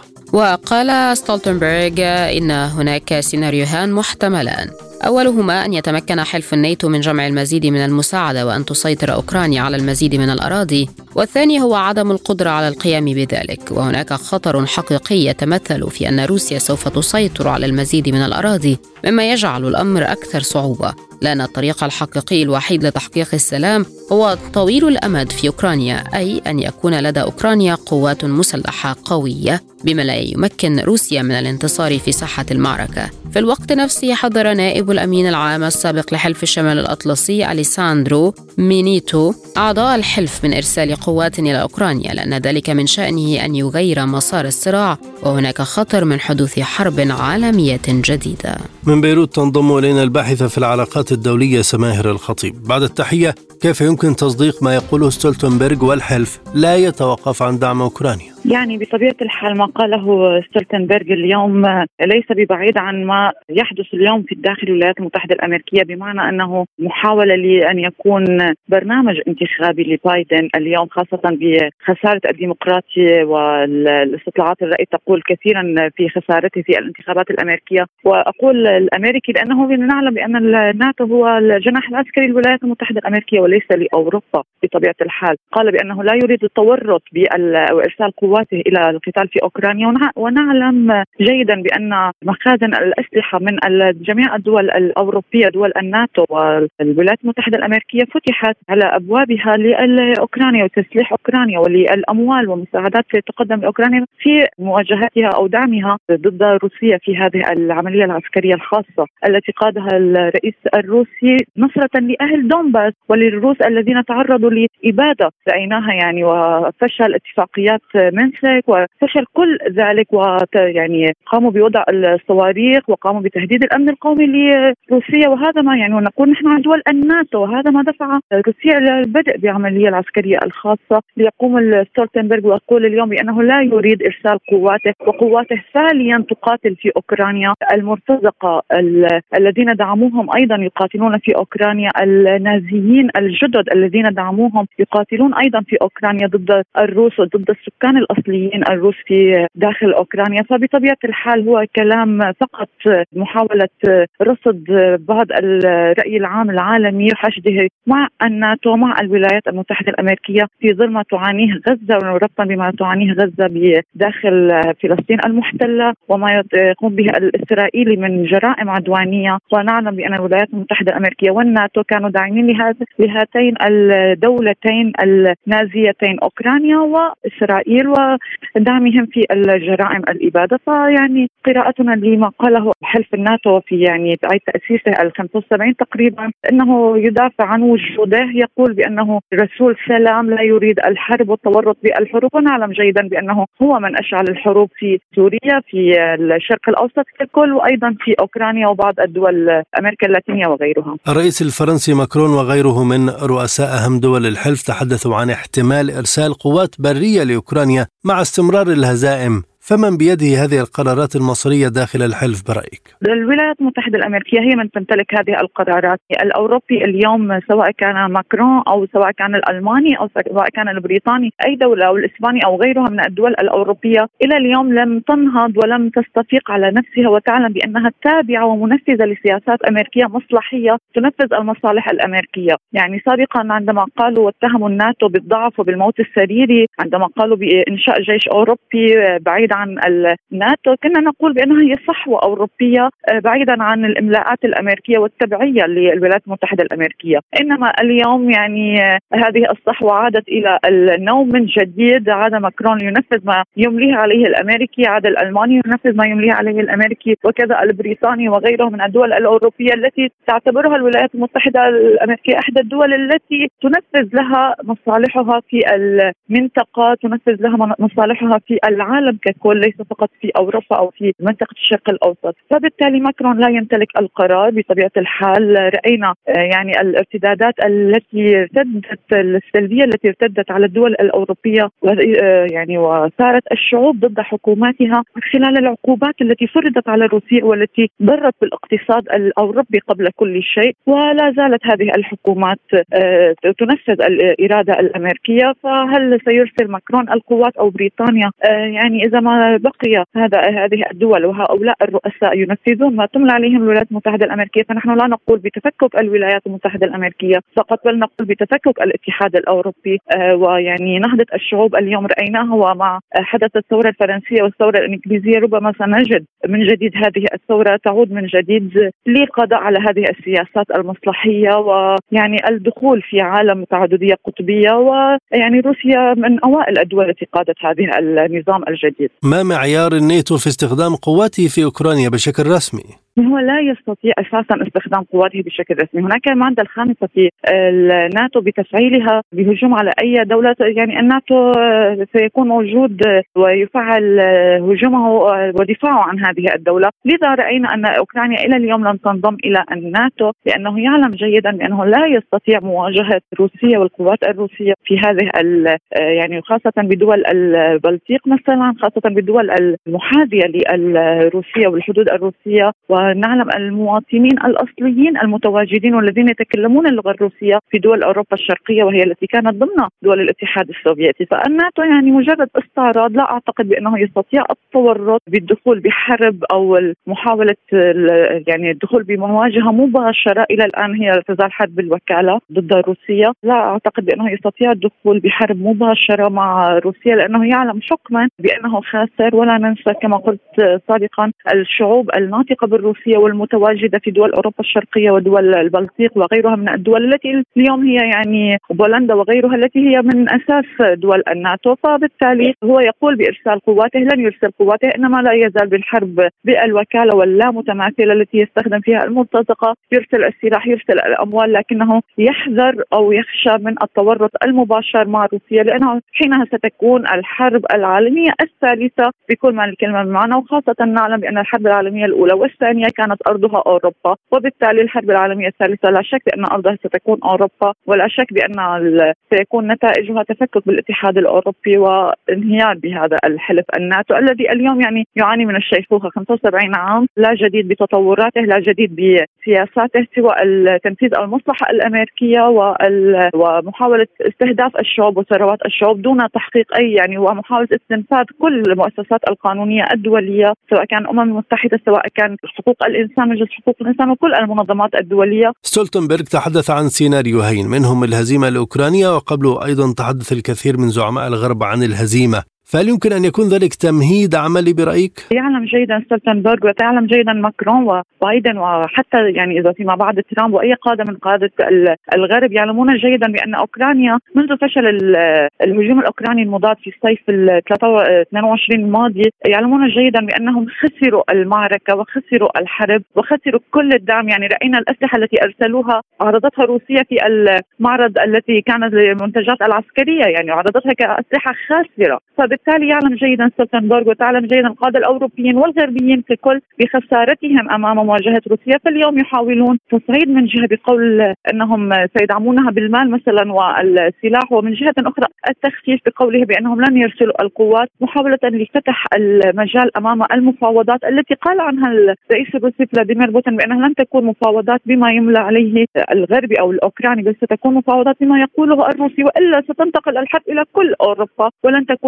وقال ستولتنبرغ إن هناك سيناريوهان محتملان، أولهما أن يتمكن حلف الناتو من جمع المزيد من المساعدة وأن تسيطر أوكرانيا على المزيد من الأراضي، والثاني هو عدم القدرة على القيام بذلك. وهناك خطر حقيقي يتمثل في أن روسيا سوف تسيطر على المزيد من الأراضي، مما يجعل الأمر أكثر صعوبة، لأن الطريق الحقيقي الوحيد لتحقيق السلام هو طويل الأمد في أوكرانيا، أي أن يكون لدى أوكرانيا قوات مسلحة قوية بما لا يمكن روسيا من الانتصار في ساحة المعركة. في الوقت نفسه حذر نائب الأمين العام السابق لحلف الشمال الأطلسي أليساندرو مينيتو أعضاء الحلف من إرسال قوات إلى أوكرانيا، لأن ذلك من شأنه أن يغير مسار الصراع، وهناك خطر من حدوث حرب عالمية جديدة. من بيروت تنضم إلينا الباحثة في العلاقات الدولية سماهر الخطيب. بعد التحية، كيف يمكن تصديق ما يقوله ستولتنبرغ والحلف لا يتوقف عن دعم أوكرانيا؟ يعني بطبيعة الحال ما قاله ستولتنبرغ اليوم ليس ببعيد عن ما يحدث اليوم في الداخل الولايات المتحدة الأمريكية، بمعنى أنه محاولة لأن يكون برنامج انتخابي لبايدن اليوم، خاصة بخسارة الديمقراطية والاستطلاعات الرأي تقول كثيرا في خسارته في الانتخابات الأمريكية. وأقول الأمريكي لأنه نعلم بأن الناتو هو الجناح العسكري للولايات المتحدة الأمريكية وليس لأوروبا بطبيعة الحال. قال بأنه لا يريد التورط بإرسال قواته إلى القتال في أوكرانيا، ونعلم جيدا بأن مخازن الأسلحة من جميع الدول الأوروبية دول الناتو والولايات المتحدة الأمريكية فتحت على أبوابها لأوكرانيا وتسليح أوكرانيا وللأموال ومساعدات تقدم لأوكرانيا في مواجهتها أو دعمها ضد روسيا في هذه العملية العسكرية الخاصة التي قادها الرئيس الروسي نصرة لأهل دونباس وللروس الذين تعرضوا لإبادة رأيناها يعني، وفشل اتفاقيات منسك وفشل كل ذلك، ويعني قاموا بوضع الصواريخ وقاموا بتهديد الأمن القومي لروسيا. وهذا ما يعني ونقول نحن عن دول الناتو، وهذا ما دفع روسيا إلى البدء بعملية العسكرية الخاصة ليقوم ستولتنبرغ ويقول اليوم بأنه لا يريد إرسال قواته، وقواته فعليا تقاتل في أوكرانيا. المرتزقة الذين دعموهم أيضا يقاتلون في أوكرانيا، النازيين الجدد الذين دعموهم يقاتلون أيضا في أوكرانيا ضد الروس وضد السكان الأصليين الروس في داخل أوكرانيا. فبطبيعة الحال هو كلام فقط محاولة رصد بعض الرأي العام العالمي وحشده مع الناتو مع الولايات المتحدة الأمريكية في ظل ما تعانيه غزة، وربطا بما تعانيه غزة بداخل فلسطين المحتلة وما يقوم به الإسرائيلي من جرائم عدوانية. ونعلم بأن الولايات المتحدة الأمريكية والناتو كانوا داعمين لهاتين الدولتين النازيتين أوكرانيا وإسرائيل ودعمهم في الجرائم الإبادة. فيعني قراءتنا لما قاله حلف الناتو في يعني عيد تأسيسه الخمسة وسبعين تقريبا أنه يدافع عن وجوده، يقول بأنه رسول سلام لا يريد الحرب والتورط بالحروب، ونعلم جيدا بأنه هو من أشعل الحروب في سوريا في الشرق الأوسط ككل، وأيضا في أوكرانيا وبعض الدول أمريكا اللاتينية وغيرها. الرئيس الفرنسي ماكرون وغيره من رؤساء أهم دول الحلف تحدثوا عن احتمال إرسال قوات برية لأوكرانيا مع استمرار الهزائم، فمن بيده هذه القرارات المصيرية داخل الحلف برأيك؟ الولايات المتحدة الأمريكية هي من تمتلك هذه القرارات. الأوروبي اليوم سواء كان ماكرون أو سواء كان الألماني أو سواء كان البريطاني أي دولة أو الإسباني أو غيرها من الدول الأوروبية إلى اليوم لم تنهض ولم تستفيق على نفسها وتعلم بأنها تابعة ومنفذة لسياسات أمريكية مصلحية تنفذ المصالح الأمريكية. يعني سابقا عندما قالوا واتهموا الناتو بالضعف وبالموت السريري، عندما قالوا بإنشاء جيش أوروبي بعيد بعيد عن الناتو كنا نقول بأنها هي صحوة أوروبية بعيدا عن الإملاءات الأمريكية والتبعية للولايات المتحدة الأمريكية. إنما اليوم يعني هذه الصحوة عادت إلى النوم من جديد. عاد ماكرون ينفذ ما يمليه عليه الأمريكي، عاد الألماني ينفذ ما يمليه عليه الأمريكي، وكذا البريطاني وغيره من الدول الأوروبية التي تعتبرها الولايات المتحدة الأمريكية إحدى الدول التي تنفذ لها مصالحها في المنطقة، تنفذ لها مصالحها في العالم ككل، ليس فقط في أوروبا أو في منطقة الشرق الأوسط. فبالتالي ماكرون لا يمتلك القرار بطبيعة الحال. رأينا يعني الارتدادات التي ارتدت السلبية التي ارتدت على الدول الأوروبية يعني وصارت الشعوب ضد حكوماتها من خلال العقوبات التي فرضت على روسيا والتي ضرت بالاقتصاد الأوروبي قبل كل شيء. ولا زالت هذه الحكومات تنفذ الإرادة الأمريكية. فهل سيرسل ماكرون القوات أو بريطانيا؟ يعني إذا ما بقي هذا هذه الدول وهؤلاء الرؤساء ينفذون ما تملى عليهم الولايات المتحدة الأمريكية، فنحن لا نقول بتفكك الولايات المتحدة الأمريكية فقط، بل نقول بتفكك الاتحاد الأوروبي. ويعني نهضة الشعوب اليوم رأيناها، ومع حدث الثورة الفرنسية والثورة الإنجليزية ربما سنجد من جديد هذه الثورة تعود من جديد للقضاء على هذه السياسات المصلحية ويعني الدخول في عالم تعددية قطبية. ويعني روسيا من أوائل الدول التي قادت هذه النظام الجديد. ما معيار الناتو في استخدام قواته في أوكرانيا بشكل رسمي؟ هو لا يستطيع أساسا استخدام قواته بشكل رسمي. هناك المادة الخامسة في الناتو بتفعيلها بهجوم على أي دولة، يعني الناتو سيكون موجود ويفعل هجومه ودفاعه عن هذه الدولة. لذا رأينا أن أوكرانيا إلى اليوم لم تنضم إلى الناتو لأنه يعلم جيدا بأنه لا يستطيع مواجهة روسيا والقوات الروسية في هذه يعني خاصة بدول البلطيق مثلا، خاصة بالدول المحاذية للروسية والحدود الروسية. ونعلم المواطنين الأصليين المتواجدين والذين يتكلمون اللغة الروسية في دول أوروبا الشرقية وهي التي كانت ضمن دول الاتحاد السوفيتي. فالناتو يعني مجرد استعراض. لا أعتقد بأنه يستطيع التورط بالدخول بحرب أو محاولة يعني الدخول بمواجهة مباشرة. إلى الآن هي تزال حرب بالوكالة ضد روسيا. لا أعتقد بأنه يستطيع الدخول بحرب مباشرة مع روسيا لأنه يعلم حكما بأنه خاسر. ولا ننسى كما قلت سابقا الشعوب الناطقة بالروسية والمتواجدة في دول أوروبا الشرقية ودول البلطيق وغيرها من الدول التي اليوم هي يعني بولندا وغيرها التي هي من أساس دول الناتو. فبالتالي هو يقول بإرسال قواته، لن يرسل قواته، إنما لا يزال بالحرب بالوكالة واللا متماثلة التي يستخدم فيها المرتزقة. يرسل السلاح، يرسل الأموال، لكنه يحذر أو يخشى من التورط المباشر مع روسيا لأنه حينها ستكون الحرب العالمية الثالثة بكل ما الكلمة بمعنى. وخاصة نعلم بأن الحرب العالمية الأولى والثانية كانت أرضها أوروبا، وبالتالي الحرب العالمية الثالثة لا شك بأن أرضها ستكون أوروبا، ولا شك بأن سيكون نتائجها تفكك بالاتحاد الأوروبي وانهيار بهذا الحلف الناتو الذي اليوم يعني يعاني من الشيخوخة. خمسة وسبعين عام لا جديد بتطوراته، لا جديد بسياساته سوى تنفيذ المصلحة الأمريكية ومحاولة استهداف الشعوب وثروات الشعوب دون تحقيق أي يعني ومحاولة استنفاذ كل المؤسسات القانونية الدولية، سواء كان الأمم المتحدة، سواء كان حقوق الإنسان، مجلس حقوق الإنسان، وكل المنظمات الدولية. ستولتنبرغ تحدث عن سيناريوهين، منهم الهزيمة الأوكرانية، وقبله أيضا تحدث الكثير من زعماء الغرب عن الهزيمة. فهل يمكن أن يكون ذلك تمهيد عملي برأيك؟ يعلم جيدا ستولتنبرغ ويعلم جيدا ماكرون وبايدن وحتى يعني إذا فيما بعد ترامب وأي قادة من قادة الغرب يعلمون جيدا بأن أوكرانيا منذ فشل الهجوم الأوكراني المضاد في صيف اثنين وعشرين الماضي يعلمون جيدا بأنهم خسروا المعركة وخسروا الحرب وخسروا كل الدعم. يعني رأينا الأسلحة التي أرسلوها عرضتها روسيا في المعرض التي كانت للمنتجات العسكرية، يعني عرضتها كأسلحة خاسرة. فبالتالي يعلم جيدا ستولتنبرغ وتعلم جيدا القادة الأوروبيين والغربيين ككل بخسارتهم أمام مواجهة روسيا. فاليوم يحاولون تصعيد من جهة بقول أنهم سيدعمونها بالمال مثلا والسلاح، ومن جهة أخرى التخفيف بقوله بأنهم لن يرسلوا القوات، محاولة لفتح المجال أمام المفاوضات التي قال عنها الرئيس الروسي فلاديمير بوتين بأنها لن تكون مفاوضات بما يملى عليه الغربي أو الأوكراني، بل ستكون مفاوضات بما يقوله الروسي، وإلا ستنتقل الحرب إلى كل أوروبا ولن تكون أوكرانيا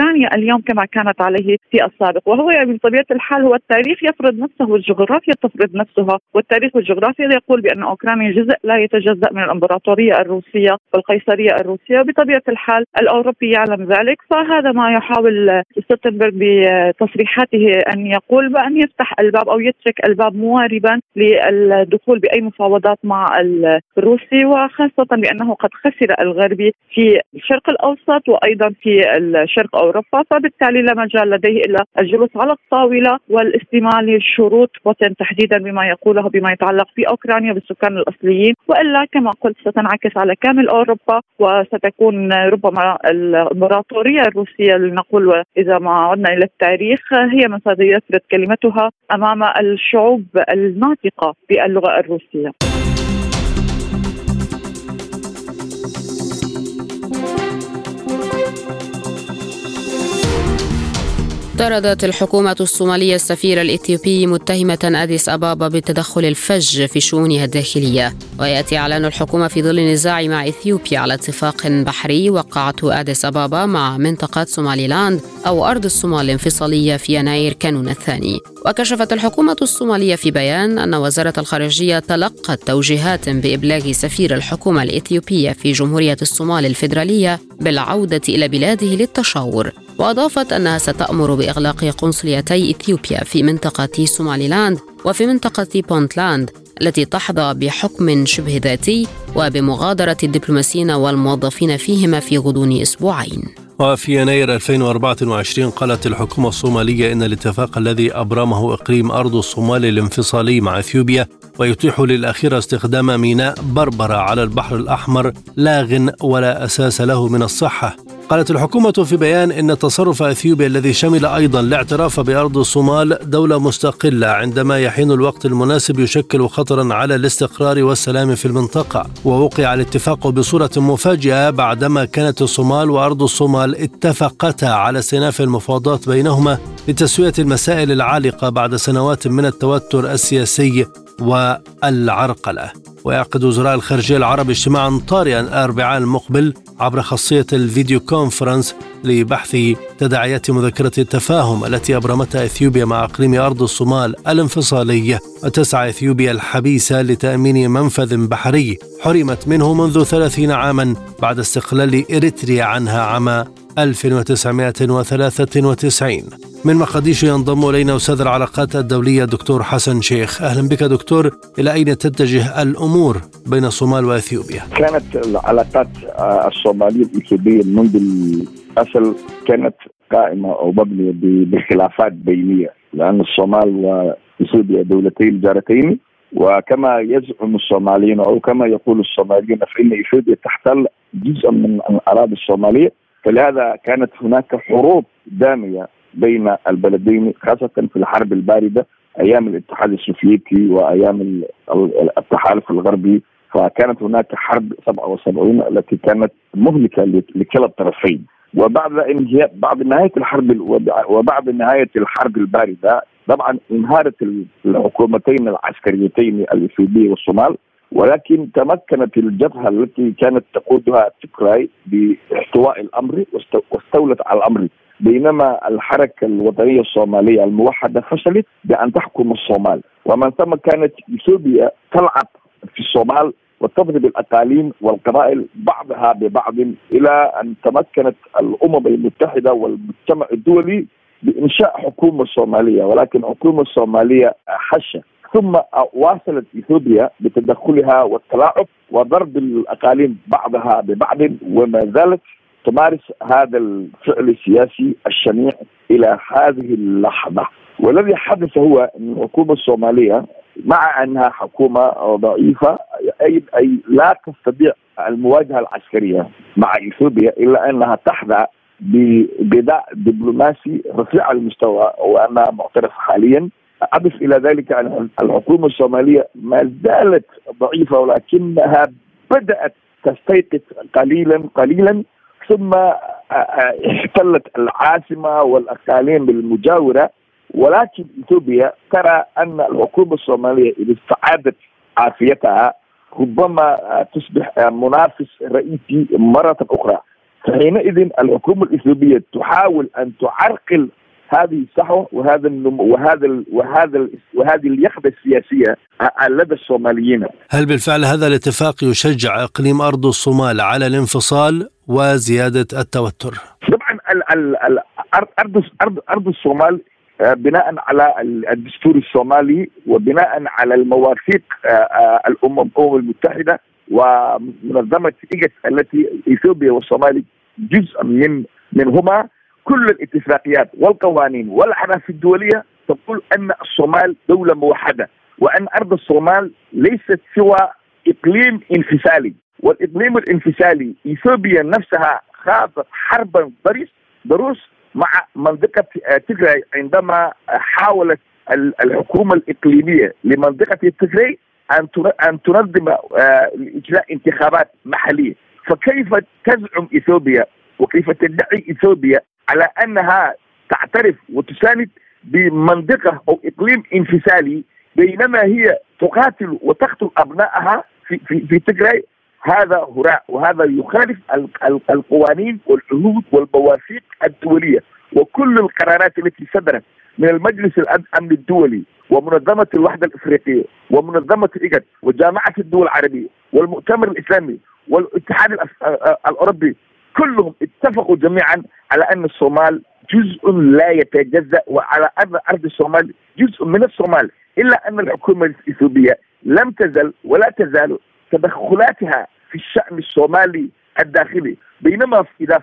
أوكرانيا اليوم كما كانت عليه في السابق. وهو يعني بطبيعة الحال هو التاريخ يفرض نفسه والجغرافيا تفرض نفسها، والتاريخ والجغرافيا يقول بأن أوكرانيا جزء لا يتجزأ من الإمبراطورية الروسية والقيصرية الروسية، بطبيعة الحال الأوروبي يعلم ذلك. فهذا ما يحاول ستولتنبرغ بتصريحاته أن يقول بأن يفتح الباب أو يترك الباب مواربا للدخول بأي مفاوضات مع الروسي، وخاصة بأنه قد خسر الغربي في الشرق الأوسط وأيضا في الشرق أوروبا، فبالتالي لا مجال لديه إلا الجلوس على الطاولة والاستماع للشروط بوتين تحديدا بما يقوله بما يتعلق في أوكرانيا بالسكان الأصليين، وإلا كما قلت ستنعكس على كامل أوروبا وستكون ربما الإمبراطورية الروسية لنقول إذا ما عدنا إلى التاريخ هي من سيفرض كلمتها أمام الشعوب الناطقة باللغة الروسية. طردت الحكومة الصومالية السفير الإثيوبي متهمة أديس أبابا بالتدخل الفج في شؤونها الداخلية، ويأتي إعلان الحكومة في ظل النزاع مع إثيوبيا على اتفاق بحري وقعته أديس أبابا مع منطقة سوماليلاند أو أرض الصومال الانفصالية في يناير كانون الثاني. وكشفت الحكومة الصومالية في بيان أن وزارة الخارجية تلقت توجيهات بإبلاغ سفير الحكومة الإثيوبية في جمهورية الصومال الفيدرالية بالعودة إلى بلاده للتشاور، وأضافت أنها ستأمر بإغلاق قنصليتي إثيوبيا في منطقة سوماليلاند وفي منطقة بونتلاند التي تحظى بحكم شبه ذاتي وبمغادرة الدبلوماسيين والموظفين فيهما في غضون أسبوعين. وفي يناير ألفين وأربعة وعشرين قالت الحكومة الصومالية إن الاتفاق الذي أبرمه إقليم أرض الصومال الانفصالي مع إثيوبيا ويتيح للأخيرة استخدام ميناء بربرة على البحر الأحمر لاغ ولا أساس له من الصحة. قالت الحكومة في بيان إن تصرف أثيوبيا الذي شمل أيضا الاعتراف بأرض الصومال دولة مستقلة عندما يحين الوقت المناسب يشكل خطرا على الاستقرار والسلام في المنطقة. ووقع الاتفاق بصورة مفاجئة بعدما كانت الصومال وأرض الصومال اتفقتا على استئناف المفاوضات بينهما لتسوية المسائل العالقة بعد سنوات من التوتر السياسي والعرقلة. ويعقد وزراء الخارجية العرب اجتماعا طارئا الأربعاء المقبل عبر خاصية الفيديو كونفرنس لبحث تداعيات مذكرة التفاهم التي أبرمتها إثيوبيا مع إقليم أرض الصومال الانفصالية. وتسعى إثيوبيا الحبيسة لتأمين منفذ بحري حرمت منه منذ ثلاثين عاما بعد استقلال إريتريا عنها عام ألف وتسعمائة وثلاثة وتسعين. من مقديشو ينضم إلينا أستاذ العلاقات الدولية دكتور حسن شيخ. أهلا بك دكتور. إلى أين تتجه الأمور بين الصومال وإثيوبيا؟ كانت العلاقات الصومالية الإثيوبية منذ الأصل كانت قائمة أو مبنية بخلافات بينية، لأن الصومال وإثيوبيا دولتين جارتين، وكما يزعم الصوماليين أو كما يقول الصوماليين فإن إثيوبيا تحتل جزءا من الأراضي الصومالية، فلهذا كانت هناك حروب دامية بين البلدين خاصة في الحرب الباردة أيام الاتحاد السوفيتي وأيام التحالف الغربي. فكانت هناك حرب سبعة وسبعين التي كانت مهلكة لكلا الطرفين. وبعد انهاء بعد نهاية الحرب وبعد نهاية الحرب الباردة طبعا انهارت الحكومتين العسكريتين الإثيوبية والصومال، ولكن تمكنت الجبهة التي كانت تقودها تكراي باحتواء الأمر واستولت على الأمر، بينما الحركة الوطنية الصومالية الموحدة فشلت بأن تحكم الصومال. ومن ثم كانت إثيوبيا تلعب في الصومال وتضرب الأقاليم والقبائل بعضها ببعض إلى أن تمكنت الأمم المتحدة والمجتمع الدولي بإنشاء حكومة صومالية، ولكن الحكومة الصومالية حشة. ثم واصلت إثيوبيا بتدخلها والتلاعب وضرب الأقاليم بعضها ببعض، وما زالت تمارس هذا الفعل السياسي الشنيع إلى هذه اللحظة. والذي حدث هو أن الحكومة الصومالية مع أنها حكومة ضعيفة أي, أي لا تستطيع المواجهة العسكرية مع إثيوبيا، إلا أنها تحظى ببداء دبلوماسي رفيع المستوى وأنها معترف حاليا. أضف إلى ذلك أن الحكومة الصومالية ما زالت ضعيفة، ولكنها بدأت تستيقظ قليلا قليلا، ثم احتلت العاصمة والأقاليم المجاورة. ولكن إثيوبيا ترى أن الحكومة الصومالية إذا استعادت عافيتها ربما تصبح منافس رئيسي مرة أخرى. فحينئذ الحكومة الإثيوبية تحاول أن تعرقل هذه الصحوة وهذا النمو وهذا ال وهذا ال وهذه اليقظة السياسية لدى الصوماليين. هل بالفعل هذا الاتفاق يشجع إقليم أرض الصومال على الانفصال وزيادة التوتر؟ طبعا ال ال ال أرض أرض أرض الصومال بناء على الدستور الصومالي وبناء على المواثيق الأمم الأمم المتحدة ومنظمة إيجاد التي إثيوبيا والصومال جزء من منهما، كل الاتفاقيات والقوانين والأحراف الدولية تقول أن الصومال دولة موحدة، وأن أرض الصومال ليست سوى إقليم انفصالي، والإقليم الانفصالي إثيوبيا نفسها خاضت حربا ضروس مع منطقة تيغراي عندما حاولت الحكومة الإقليمية لمنطقة تيغراي أن تنظم إجراء انتخابات محلية. فكيف تزعم إثيوبيا وكيف تدعي إثيوبيا على أنها تعترف وتساند بمنطقة أو إقليم انفصالي بينما هي تقاتل وتقتل أبنائها في في في تيغراي؟ هذا هراء، وهذا يخالف القوانين والعهود والمواثيق الدولية وكل القرارات التي صدرت من المجلس الأمن الدولي ومنظمة الوحدة الإفريقية ومنظمة إيجاد وجامعة الدول العربية والمؤتمر الإسلامي والاتحاد الأوروبي، كلهم اتفقوا جميعا على أن الصومال جزء لا يتجزأ، وعلى أن أرض الصومال جزء من الصومال، إلا أن الحكومة الإثيوبية لم تزل ولا تزال تدخلاتها في الشأن الصومالي الداخلي، بينما إذا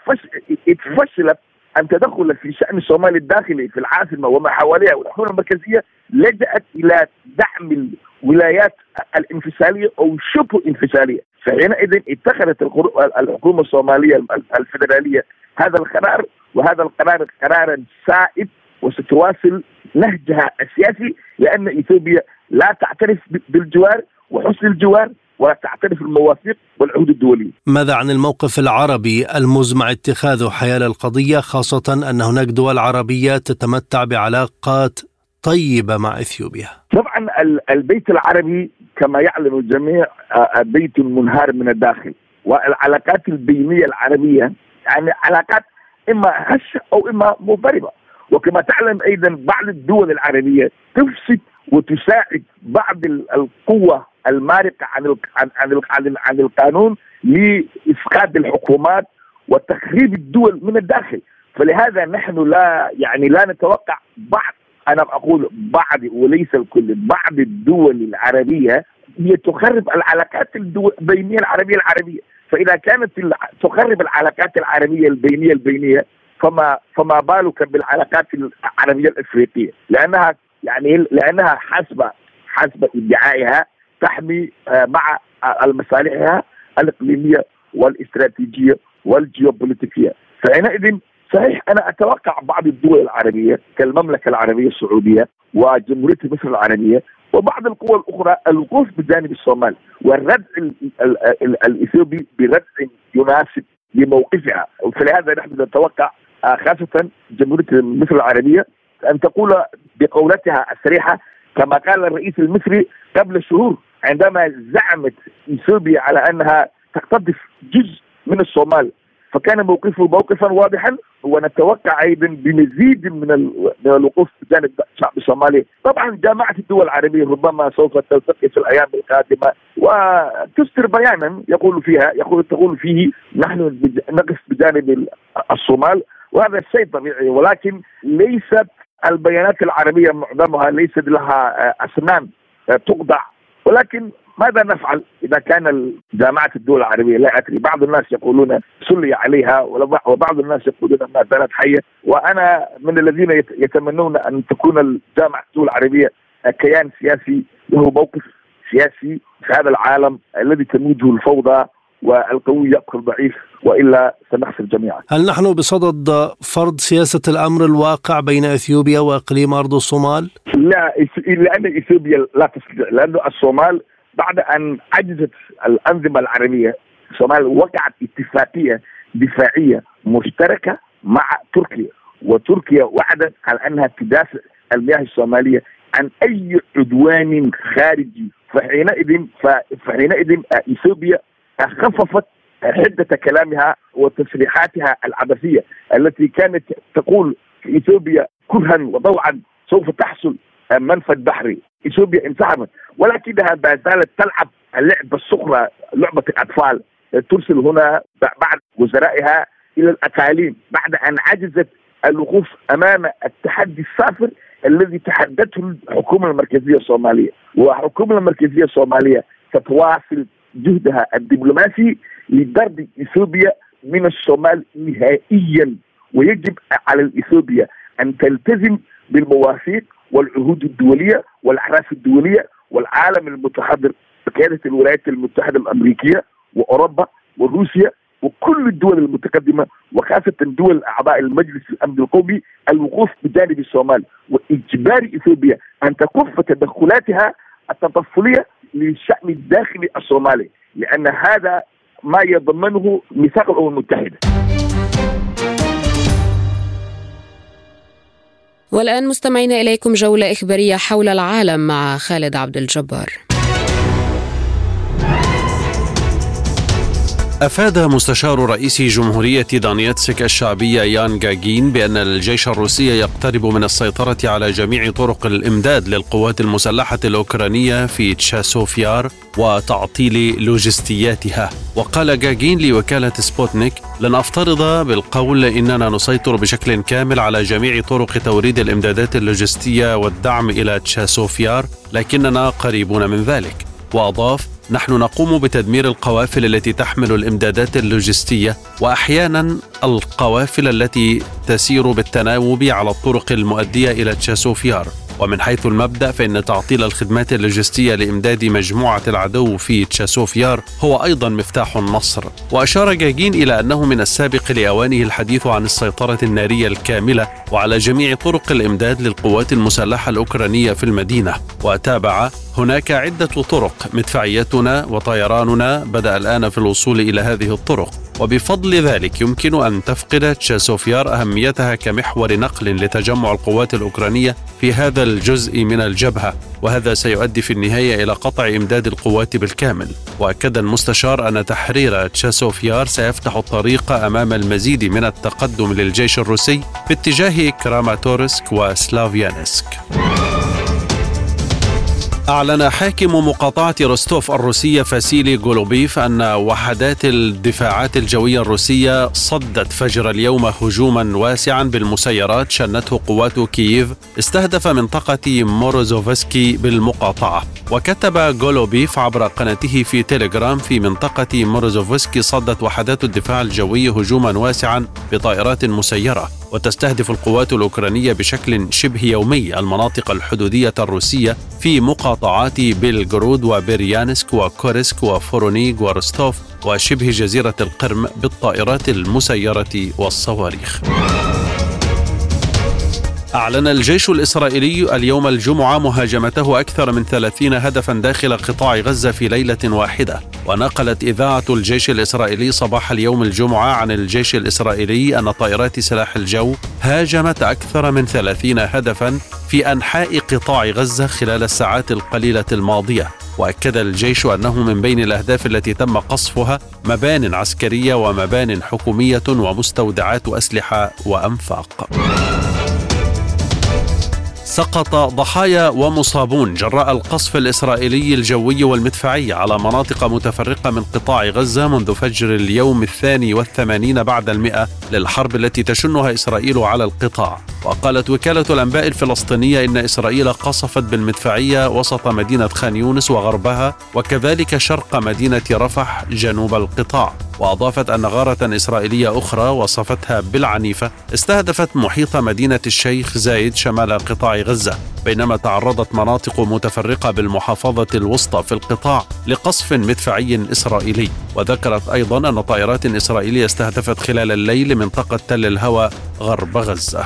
فشلت أن تدخل في شأن الصومال الداخلي في العاصمة وما حواليها والحكومة المركزية، لجأت إلى دعم الولايات الانفصالية أو شبه انفصالية. فحينئذ اتخذت الحكومة الصومالية الفدرالية هذا القرار، وهذا القرار قرارا سائد، وستواصل نهجها السياسي، لأن إثيوبيا لا تعترف بالجوار وحسن الجوار ولا تعترف المواثيق والعهود الدولية. ماذا عن الموقف العربي المزمع اتخاذه حيال القضية، خاصة أن هناك دول عربية تتمتع بعلاقات طيبة مع إثيوبيا؟ طبعا البيت العربي كما يعلم الجميع بيت منهار من الداخل، والعلاقات البينية العربية يعني علاقات إما هشة أو إما مضطربة، وكما تعلم أيضا بعض الدول العربية تفسد وتساعد بعض القوة المارقة عن عن عن عن القانون لإسقاط الحكومات وتخريب الدول من الداخل. فلهذا نحن لا يعني لا نتوقع بعض، أنا أقول بعض وليس الكل، بعض الدول العربية هي تخرب العلاقات البينية العربية العربية. فإذا كانت تخرب العلاقات العربية البينية البينية فما فما بالك بالعلاقات العربية الأفريقية، لأنها يعني لأنها حسب حسب ادعائها تحمي مع المصالحها الإقليمية والاستراتيجية والجيوبوليتيكية. فحينئذ صحيح أنا أتوقع بعض الدول العربية كالمملكة العربية السعودية وجمهورية مصر العربية وبعض القوى الأخرى الوقوف بجانب الصومال والردع الإثيوبي بردع يناسب لموقفها. فلهذا نحن نتوقع خاصة جمهورية مصر العربية أن تقول بقولتها الصريحة كما قال الرئيس المصري قبل شهور عندما زعمت إثيوبيا على أنها تقتطف جزء من الصومال، فكان موقفه موقفا واضحا، ونتوقع أيضا بمزيد من من الوقوف بجانب الشعب الصومالي. طبعا جامعة الدول العربية ربما سوف تلتقي في الأيام القادمة وتستر بيانا يقول فيها يقول تقول فيه نحن نقف بجانب الصومال، وهذا الشيء طبيعي، ولكن ليست البيانات العربية معظمها ليست لها أسنان تقضع. ولكن ماذا نفعل إذا كان جامعة الدول العربية لا أدري، بعض الناس يقولون سلي عليها وبعض الناس يقولون أنها كانت حية، وأنا من الذين يتمنون أن تكون جامعة الدول العربية كيان سياسي له موقف سياسي في هذا العالم الذي تموجه الفوضى والقوي يبقى الضعيف، وإلا سنخسر جميعا. هل نحن بصدد فرض سياسة الأمر الواقع بين إثيوبيا وإقليم أرض الصومال؟ لا، لأن إثيوبيا لا تستطيع، لأن الصومال بعد أن عجزت الأنظمة العربية، الصومال وقعت اتفاقية دفاعية مشتركة مع تركيا، وتركيا وعدت على أنها تدافع المياه الصومالية عن أي عدوان خارجي. فحينئذ فحينئذ إثيوبيا خففت حدة كلامها وتصريحاتها العبثية التي كانت تقول إثيوبيا كرها وضوعا سوف تحصل منفذ بحري. إثيوبيا انسحبت، ولكنها ما زالت تلعب اللعب الصغرى، لعبة الأطفال. ترسل هنا بعض وزرائها إلى الأقاليم بعد أن عجزت الوقوف أمام التحدي الصافر الذي تحدته الحكومة المركزية الصومالية. والحكومة المركزية الصومالية ستواصل جهدها الدبلوماسي لضرب إثيوبيا من الصومال نهائيا، ويجب على الإثيوبيا أن تلتزم بالمواثيق والعهود الدولية والأحراف الدولية والعالم المتحضر بقيادة الولايات المتحدة الأمريكية وأوروبا وروسيا وكل الدول المتقدمة وخاصة دول أعضاء المجلس الأمن القومي الوقوف بجانب الصومال، وإجبار إثيوبيا أن تكف تدخلاتها التطفلية للشأن الداخلي الصومالي، لأن هذا ما يضمنه ميثاق الأمم المتحدة. والآن مستمعين إليكم جولة إخبارية حول العالم مع خالد عبد الجبار. أفاد مستشار رئيس جمهورية دانيتسك الشعبية يان غاغين بأن الجيش الروسي يقترب من السيطرة على جميع طرق الإمداد للقوات المسلحة الأوكرانية في تشاسوفيار وتعطيل لوجستياتها. وقال غاغين لوكالة سبوتنيك: لن أفترض بالقول إننا نسيطر بشكل كامل على جميع طرق توريد الإمدادات اللوجستية والدعم إلى تشاسوفيار، لكننا قريبون من ذلك. وأضاف: نحن نقوم بتدمير القوافل التي تحمل الإمدادات اللوجستية وأحيانا القوافل التي تسير بالتناوب على الطرق المؤدية إلى تشاسوفيار. ومن حيث المبدأ فإن تعطيل الخدمات اللوجستية لإمداد مجموعة العدو في تشاسوفيار هو أيضا مفتاح النصر. وأشار غاغين إلى أنه من السابق لأوانه الحديث عن السيطرة النارية الكاملة وعلى جميع طرق الإمداد للقوات المسلحة الأوكرانية في المدينة. وتابع: هناك عدة طرق، مدفعيتنا وطيراننا بدأ الآن في الوصول إلى هذه الطرق، وبفضل ذلك يمكن أن تفقد تشاسوفيار أهميتها كمحور نقل لتجمع القوات الأوكرانية في هذا الجزء من الجبهة، وهذا سيؤدي في النهاية إلى قطع إمداد القوات بالكامل. وأكد المستشار أن تحرير تشاسوفيار سيفتح الطريق أمام المزيد من التقدم للجيش الروسي في اتجاه كراماتورسك وسلافيانسك. أعلن حاكم مقاطعة روستوف الروسية فاسيلي غولوبيف أن وحدات الدفاعات الجوية الروسية صدت فجر اليوم هجوما واسعا بالمسيرات شنته قوات كييف استهدف منطقة موروزوفسكي بالمقاطعة. وكتب غولوبيف عبر قناته في تيليجرام: في منطقة موروزوفسكي صدت وحدات الدفاع الجوي هجوما واسعا بطائرات مسيرة، وتستهدف القوات الأوكرانية بشكل شبه يومي المناطق الحدودية الروسية في مقاطعات بيلغرود وبريانسك وكورسك وفورونيغ وروستوف وشبه جزيرة القرم بالطائرات المسيرة والصواريخ. أعلن الجيش الإسرائيلي اليوم الجمعة مهاجمته أكثر من ثلاثين هدفا داخل قطاع غزة في ليلة واحدة. ونقلت إذاعة الجيش الإسرائيلي صباح اليوم الجمعة عن الجيش الإسرائيلي أن طائرات سلاح الجو هاجمت أكثر من ثلاثين هدفا في أنحاء قطاع غزة خلال الساعات القليلة الماضية. وأكد الجيش أنه من بين الأهداف التي تم قصفها مبان عسكرية ومبان حكومية ومستودعات أسلحة وأنفاق. سقط ضحايا ومصابون جراء القصف الإسرائيلي الجوي والمدفعي على مناطق متفرقة من قطاع غزة منذ فجر اليوم الثاني والثمانين بعد المئة للحرب التي تشنها إسرائيل على القطاع. وقالت وكالة الأنباء الفلسطينية إن إسرائيل قصفت بالمدفعية وسط مدينة خان يونس وغربها وكذلك شرق مدينة رفح جنوب القطاع. وأضافت أن غارة إسرائيلية أخرى وصفتها بالعنيفة استهدفت محيط مدينة الشيخ زايد شمال قطاع غزة، بينما تعرضت مناطق متفرقة بالمحافظة الوسطى في القطاع لقصف مدفعي إسرائيلي. وذكرت أيضا أن طائرات إسرائيلية استهدفت خلال الليل منطقة تل الهوى غرب غزة.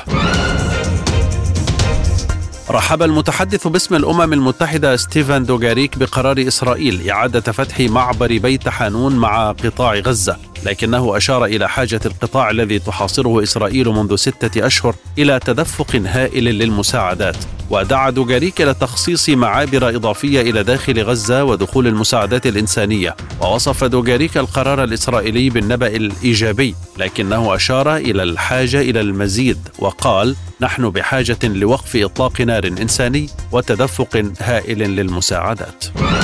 رحب المتحدث باسم الأمم المتحدة ستيفان دوغاريك بقرار إسرائيل إعادة فتح معبر بيت حانون مع قطاع غزة، لكنه أشار إلى حاجة القطاع الذي تحاصره إسرائيل منذ ستة أشهر إلى تدفق هائل للمساعدات. ودعا دوغاريك إلى تخصيص معابر إضافية إلى داخل غزة ودخول المساعدات الإنسانية. ووصف دوغاريك القرار الإسرائيلي بالنبأ الإيجابي، لكنه أشار إلى الحاجة إلى المزيد وقال: نحن بحاجة لوقف إطلاق نار إنساني وتدفق هائل للمساعدات.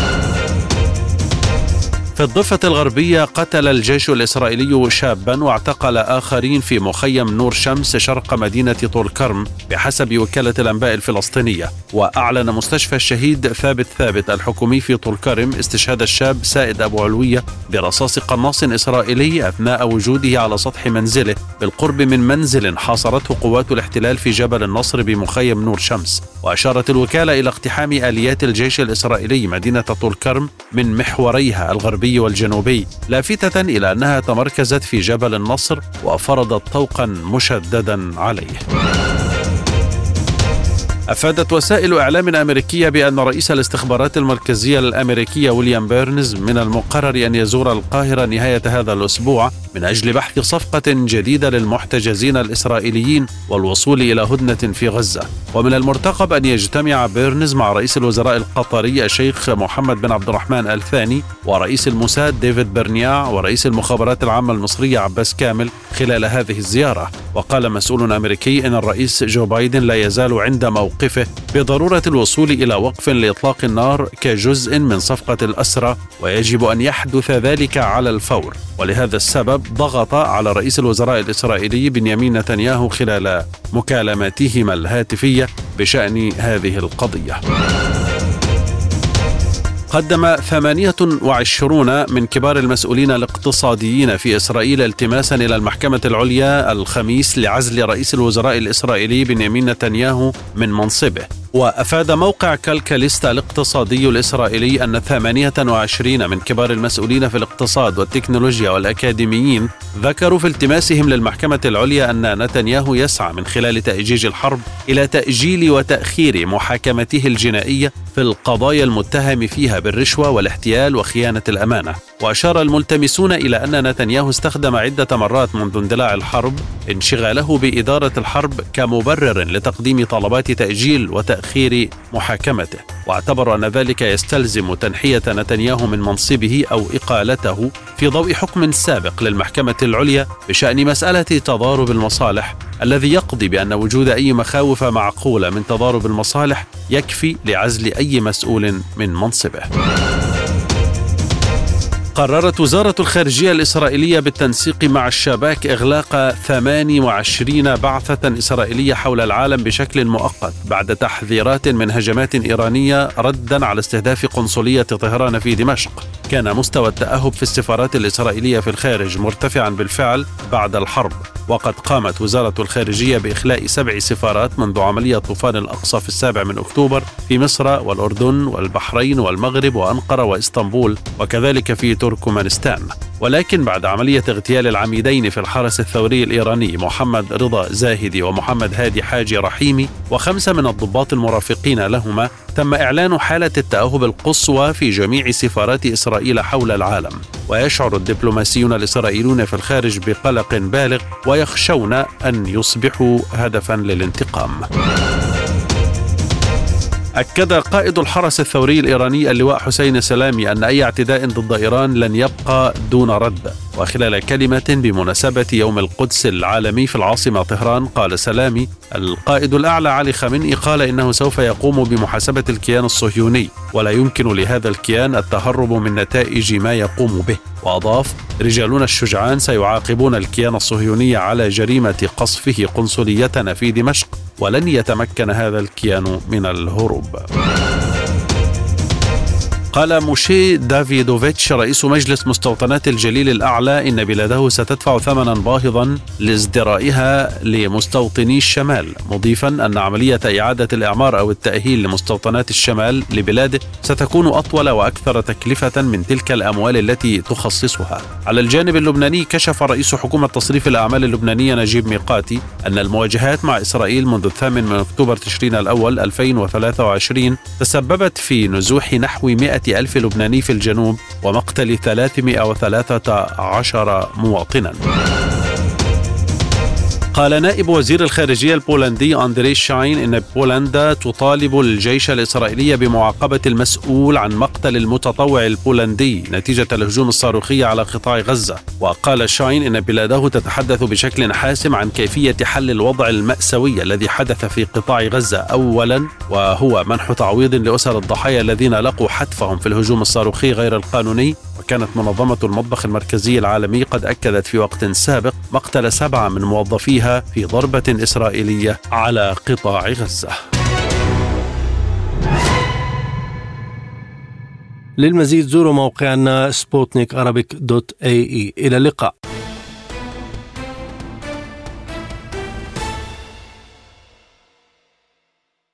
في الضفة الغربية قتل الجيش الإسرائيلي شابا واعتقل آخرين في مخيم نور شمس شرق مدينة طول كرم بحسب وكالة الأنباء الفلسطينية. وأعلن مستشفى الشهيد ثابت ثابت الحكومي في طول كرم استشهاد الشاب سائد أبو علوية برصاص قناص إسرائيلي أثناء وجوده على سطح منزله بالقرب من منزل حاصرته قوات الاحتلال في جبل النصر بمخيم نور شمس. وأشارت الوكالة إلى اقتحام آليات الجيش الإسرائيلي مدينة طول كرم من محوريها الغربي والجنوبي، لافتة إلى أنها تمركزت في جبل النصر وفرضت طوقا مشددا عليه. أفادت وسائل إعلام أمريكية بأن رئيس الاستخبارات المركزية الأمريكية ويليام بيرنز من المقرر أن يزور القاهرة نهاية هذا الأسبوع من أجل بحث صفقة جديدة للمحتجزين الإسرائيليين والوصول إلى هدنة في غزة. ومن المرتقب أن يجتمع بيرنز مع رئيس الوزراء القطري الشيخ محمد بن عبد الرحمن آل ثاني ورئيس الموساد ديفيد برنياع ورئيس المخابرات العامة المصرية عباس كامل خلال هذه الزيارة. وقال مسؤول أمريكي أن الرئيس جو بايدن لا يزال عند موقفه بضرورة الوصول إلى وقف لإطلاق النار كجزء من صفقة الأسرى، ويجب أن يحدث ذلك على الفور. ولهذا السبب ضغط على رئيس الوزراء الإسرائيلي بنيامين نتنياهو خلال مكالماتهما الهاتفية بشأن هذه القضية. قدم ثمانية وعشرون من كبار المسؤولين الاقتصاديين في إسرائيل التماسا إلى المحكمة العليا الخميس لعزل رئيس الوزراء الإسرائيلي بنيامين نتنياهو من منصبه. وأفاد موقع كالكاليست الاقتصادي الإسرائيلي أن ثمانية وعشرين من كبار المسؤولين في الاقتصاد والتكنولوجيا والأكاديميين ذكروا في التماسهم للمحكمة العليا أن نتنياهو يسعى من خلال تأجيج الحرب إلى تأجيل وتأخير محاكمته الجنائية في القضايا المتهم فيها بالرشوة والاحتيال وخيانة الأمانة. وأشار الملتمسون إلى أن نتنياهو استخدم عدة مرات منذ اندلاع الحرب انشغاله بإدارة الحرب كمبرر لتقديم طلبات تأجيل وتأخير محاكمته، واعتبروا أن ذلك يستلزم تنحية نتنياهو من منصبه أو إقالته في ضوء حكم سابق للمحكمة العليا بشأن مسألة تضارب المصالح الذي يقضي بأن وجود أي مخاوف معقولة من تضارب المصالح يكفي لعزل أي مسؤول من منصبه. قررت وزارة الخارجية الإسرائيلية بالتنسيق مع الشباك إغلاق ثمانية وعشرين بعثة إسرائيلية حول العالم بشكل مؤقت بعد تحذيرات من هجمات إيرانية ردا على استهداف قنصلية طهران في دمشق. كان مستوى التأهب في السفارات الإسرائيلية في الخارج مرتفعا بالفعل بعد الحرب، وقد قامت وزارة الخارجية بإخلاء سبع سفارات منذ عملية طوفان الأقصى في السابع من أكتوبر في مصر والأردن والبحرين والمغرب وأنقرة وإسطنبول وكذلك في تركمانستان. ولكن بعد عملية اغتيال العميدين في الحرس الثوري الإيراني محمد رضا زاهدي ومحمد هادي حاجي رحيمي وخمسة من الضباط المرافقين لهما، تم إعلان حالة التأهب القصوى في جميع سفارات إسرائيل حول العالم. ويشعر الدبلوماسيون الإسرائيليون في الخارج بقلق بالغ ويخشون أن يصبحوا هدفا للانتقام. أكد قائد الحرس الثوري الإيراني اللواء حسين سلامي أن أي اعتداء ضد إيران لن يبقى دون رد. وخلال كلمة بمناسبة يوم القدس العالمي في العاصمة طهران قال سلامي: القائد الأعلى علي خامنئي قال إنه سوف يقوم بمحاسبة الكيان الصهيوني ولا يمكن لهذا الكيان التهرب من نتائج ما يقوم به. وأضاف: رجالنا الشجعان سيعاقبون الكيان الصهيوني على جريمة قصفه قنصليتنا في دمشق ولن يتمكن هذا الكيان من الهروب. قال موشي دافيدوفيتش رئيس مجلس مستوطنات الجليل الأعلى إن بلاده ستدفع ثمنا باهظا لازدرائها لمستوطني الشمال، مضيفا أن عملية إعادة الإعمار أو التأهيل لمستوطنات الشمال لبلاده ستكون أطول وأكثر تكلفة من تلك الأموال التي تخصصها. على الجانب اللبناني كشف رئيس حكومة تصريف الأعمال اللبنانية نجيب ميقاتي أن المواجهات مع إسرائيل منذ الثامن من أكتوبر تشرين الأول ألفين وثلاثة وعشرين تسببت في نزوح نحو مئة ألف لبناني في الجنوب ومقتل ثلاثمئة وثلاثة عشر مواطنا. قال نائب وزير الخارجية البولندي أندري شاين إن بولندا تطالب الجيش الإسرائيلي بمعاقبة المسؤول عن مقتل المتطوع البولندي نتيجة الهجوم الصاروخي على قطاع غزة. وقال شاين إن بلاده تتحدث بشكل حاسم عن كيفية حل الوضع المأساوي الذي حدث في قطاع غزة أولا، وهو منح تعويض لأسر الضحايا الذين لقوا حتفهم في الهجوم الصاروخي غير القانوني. وكانت منظمة المطبخ المركزي العالمي قد أكدت في وقت سابق مقتل سبعة من موظفيها في ضربة إسرائيلية على قطاع غزة. للمزيد زوروا موقعنا سبوتنيك أرابيك دوت إيه إي. إلى اللقاء.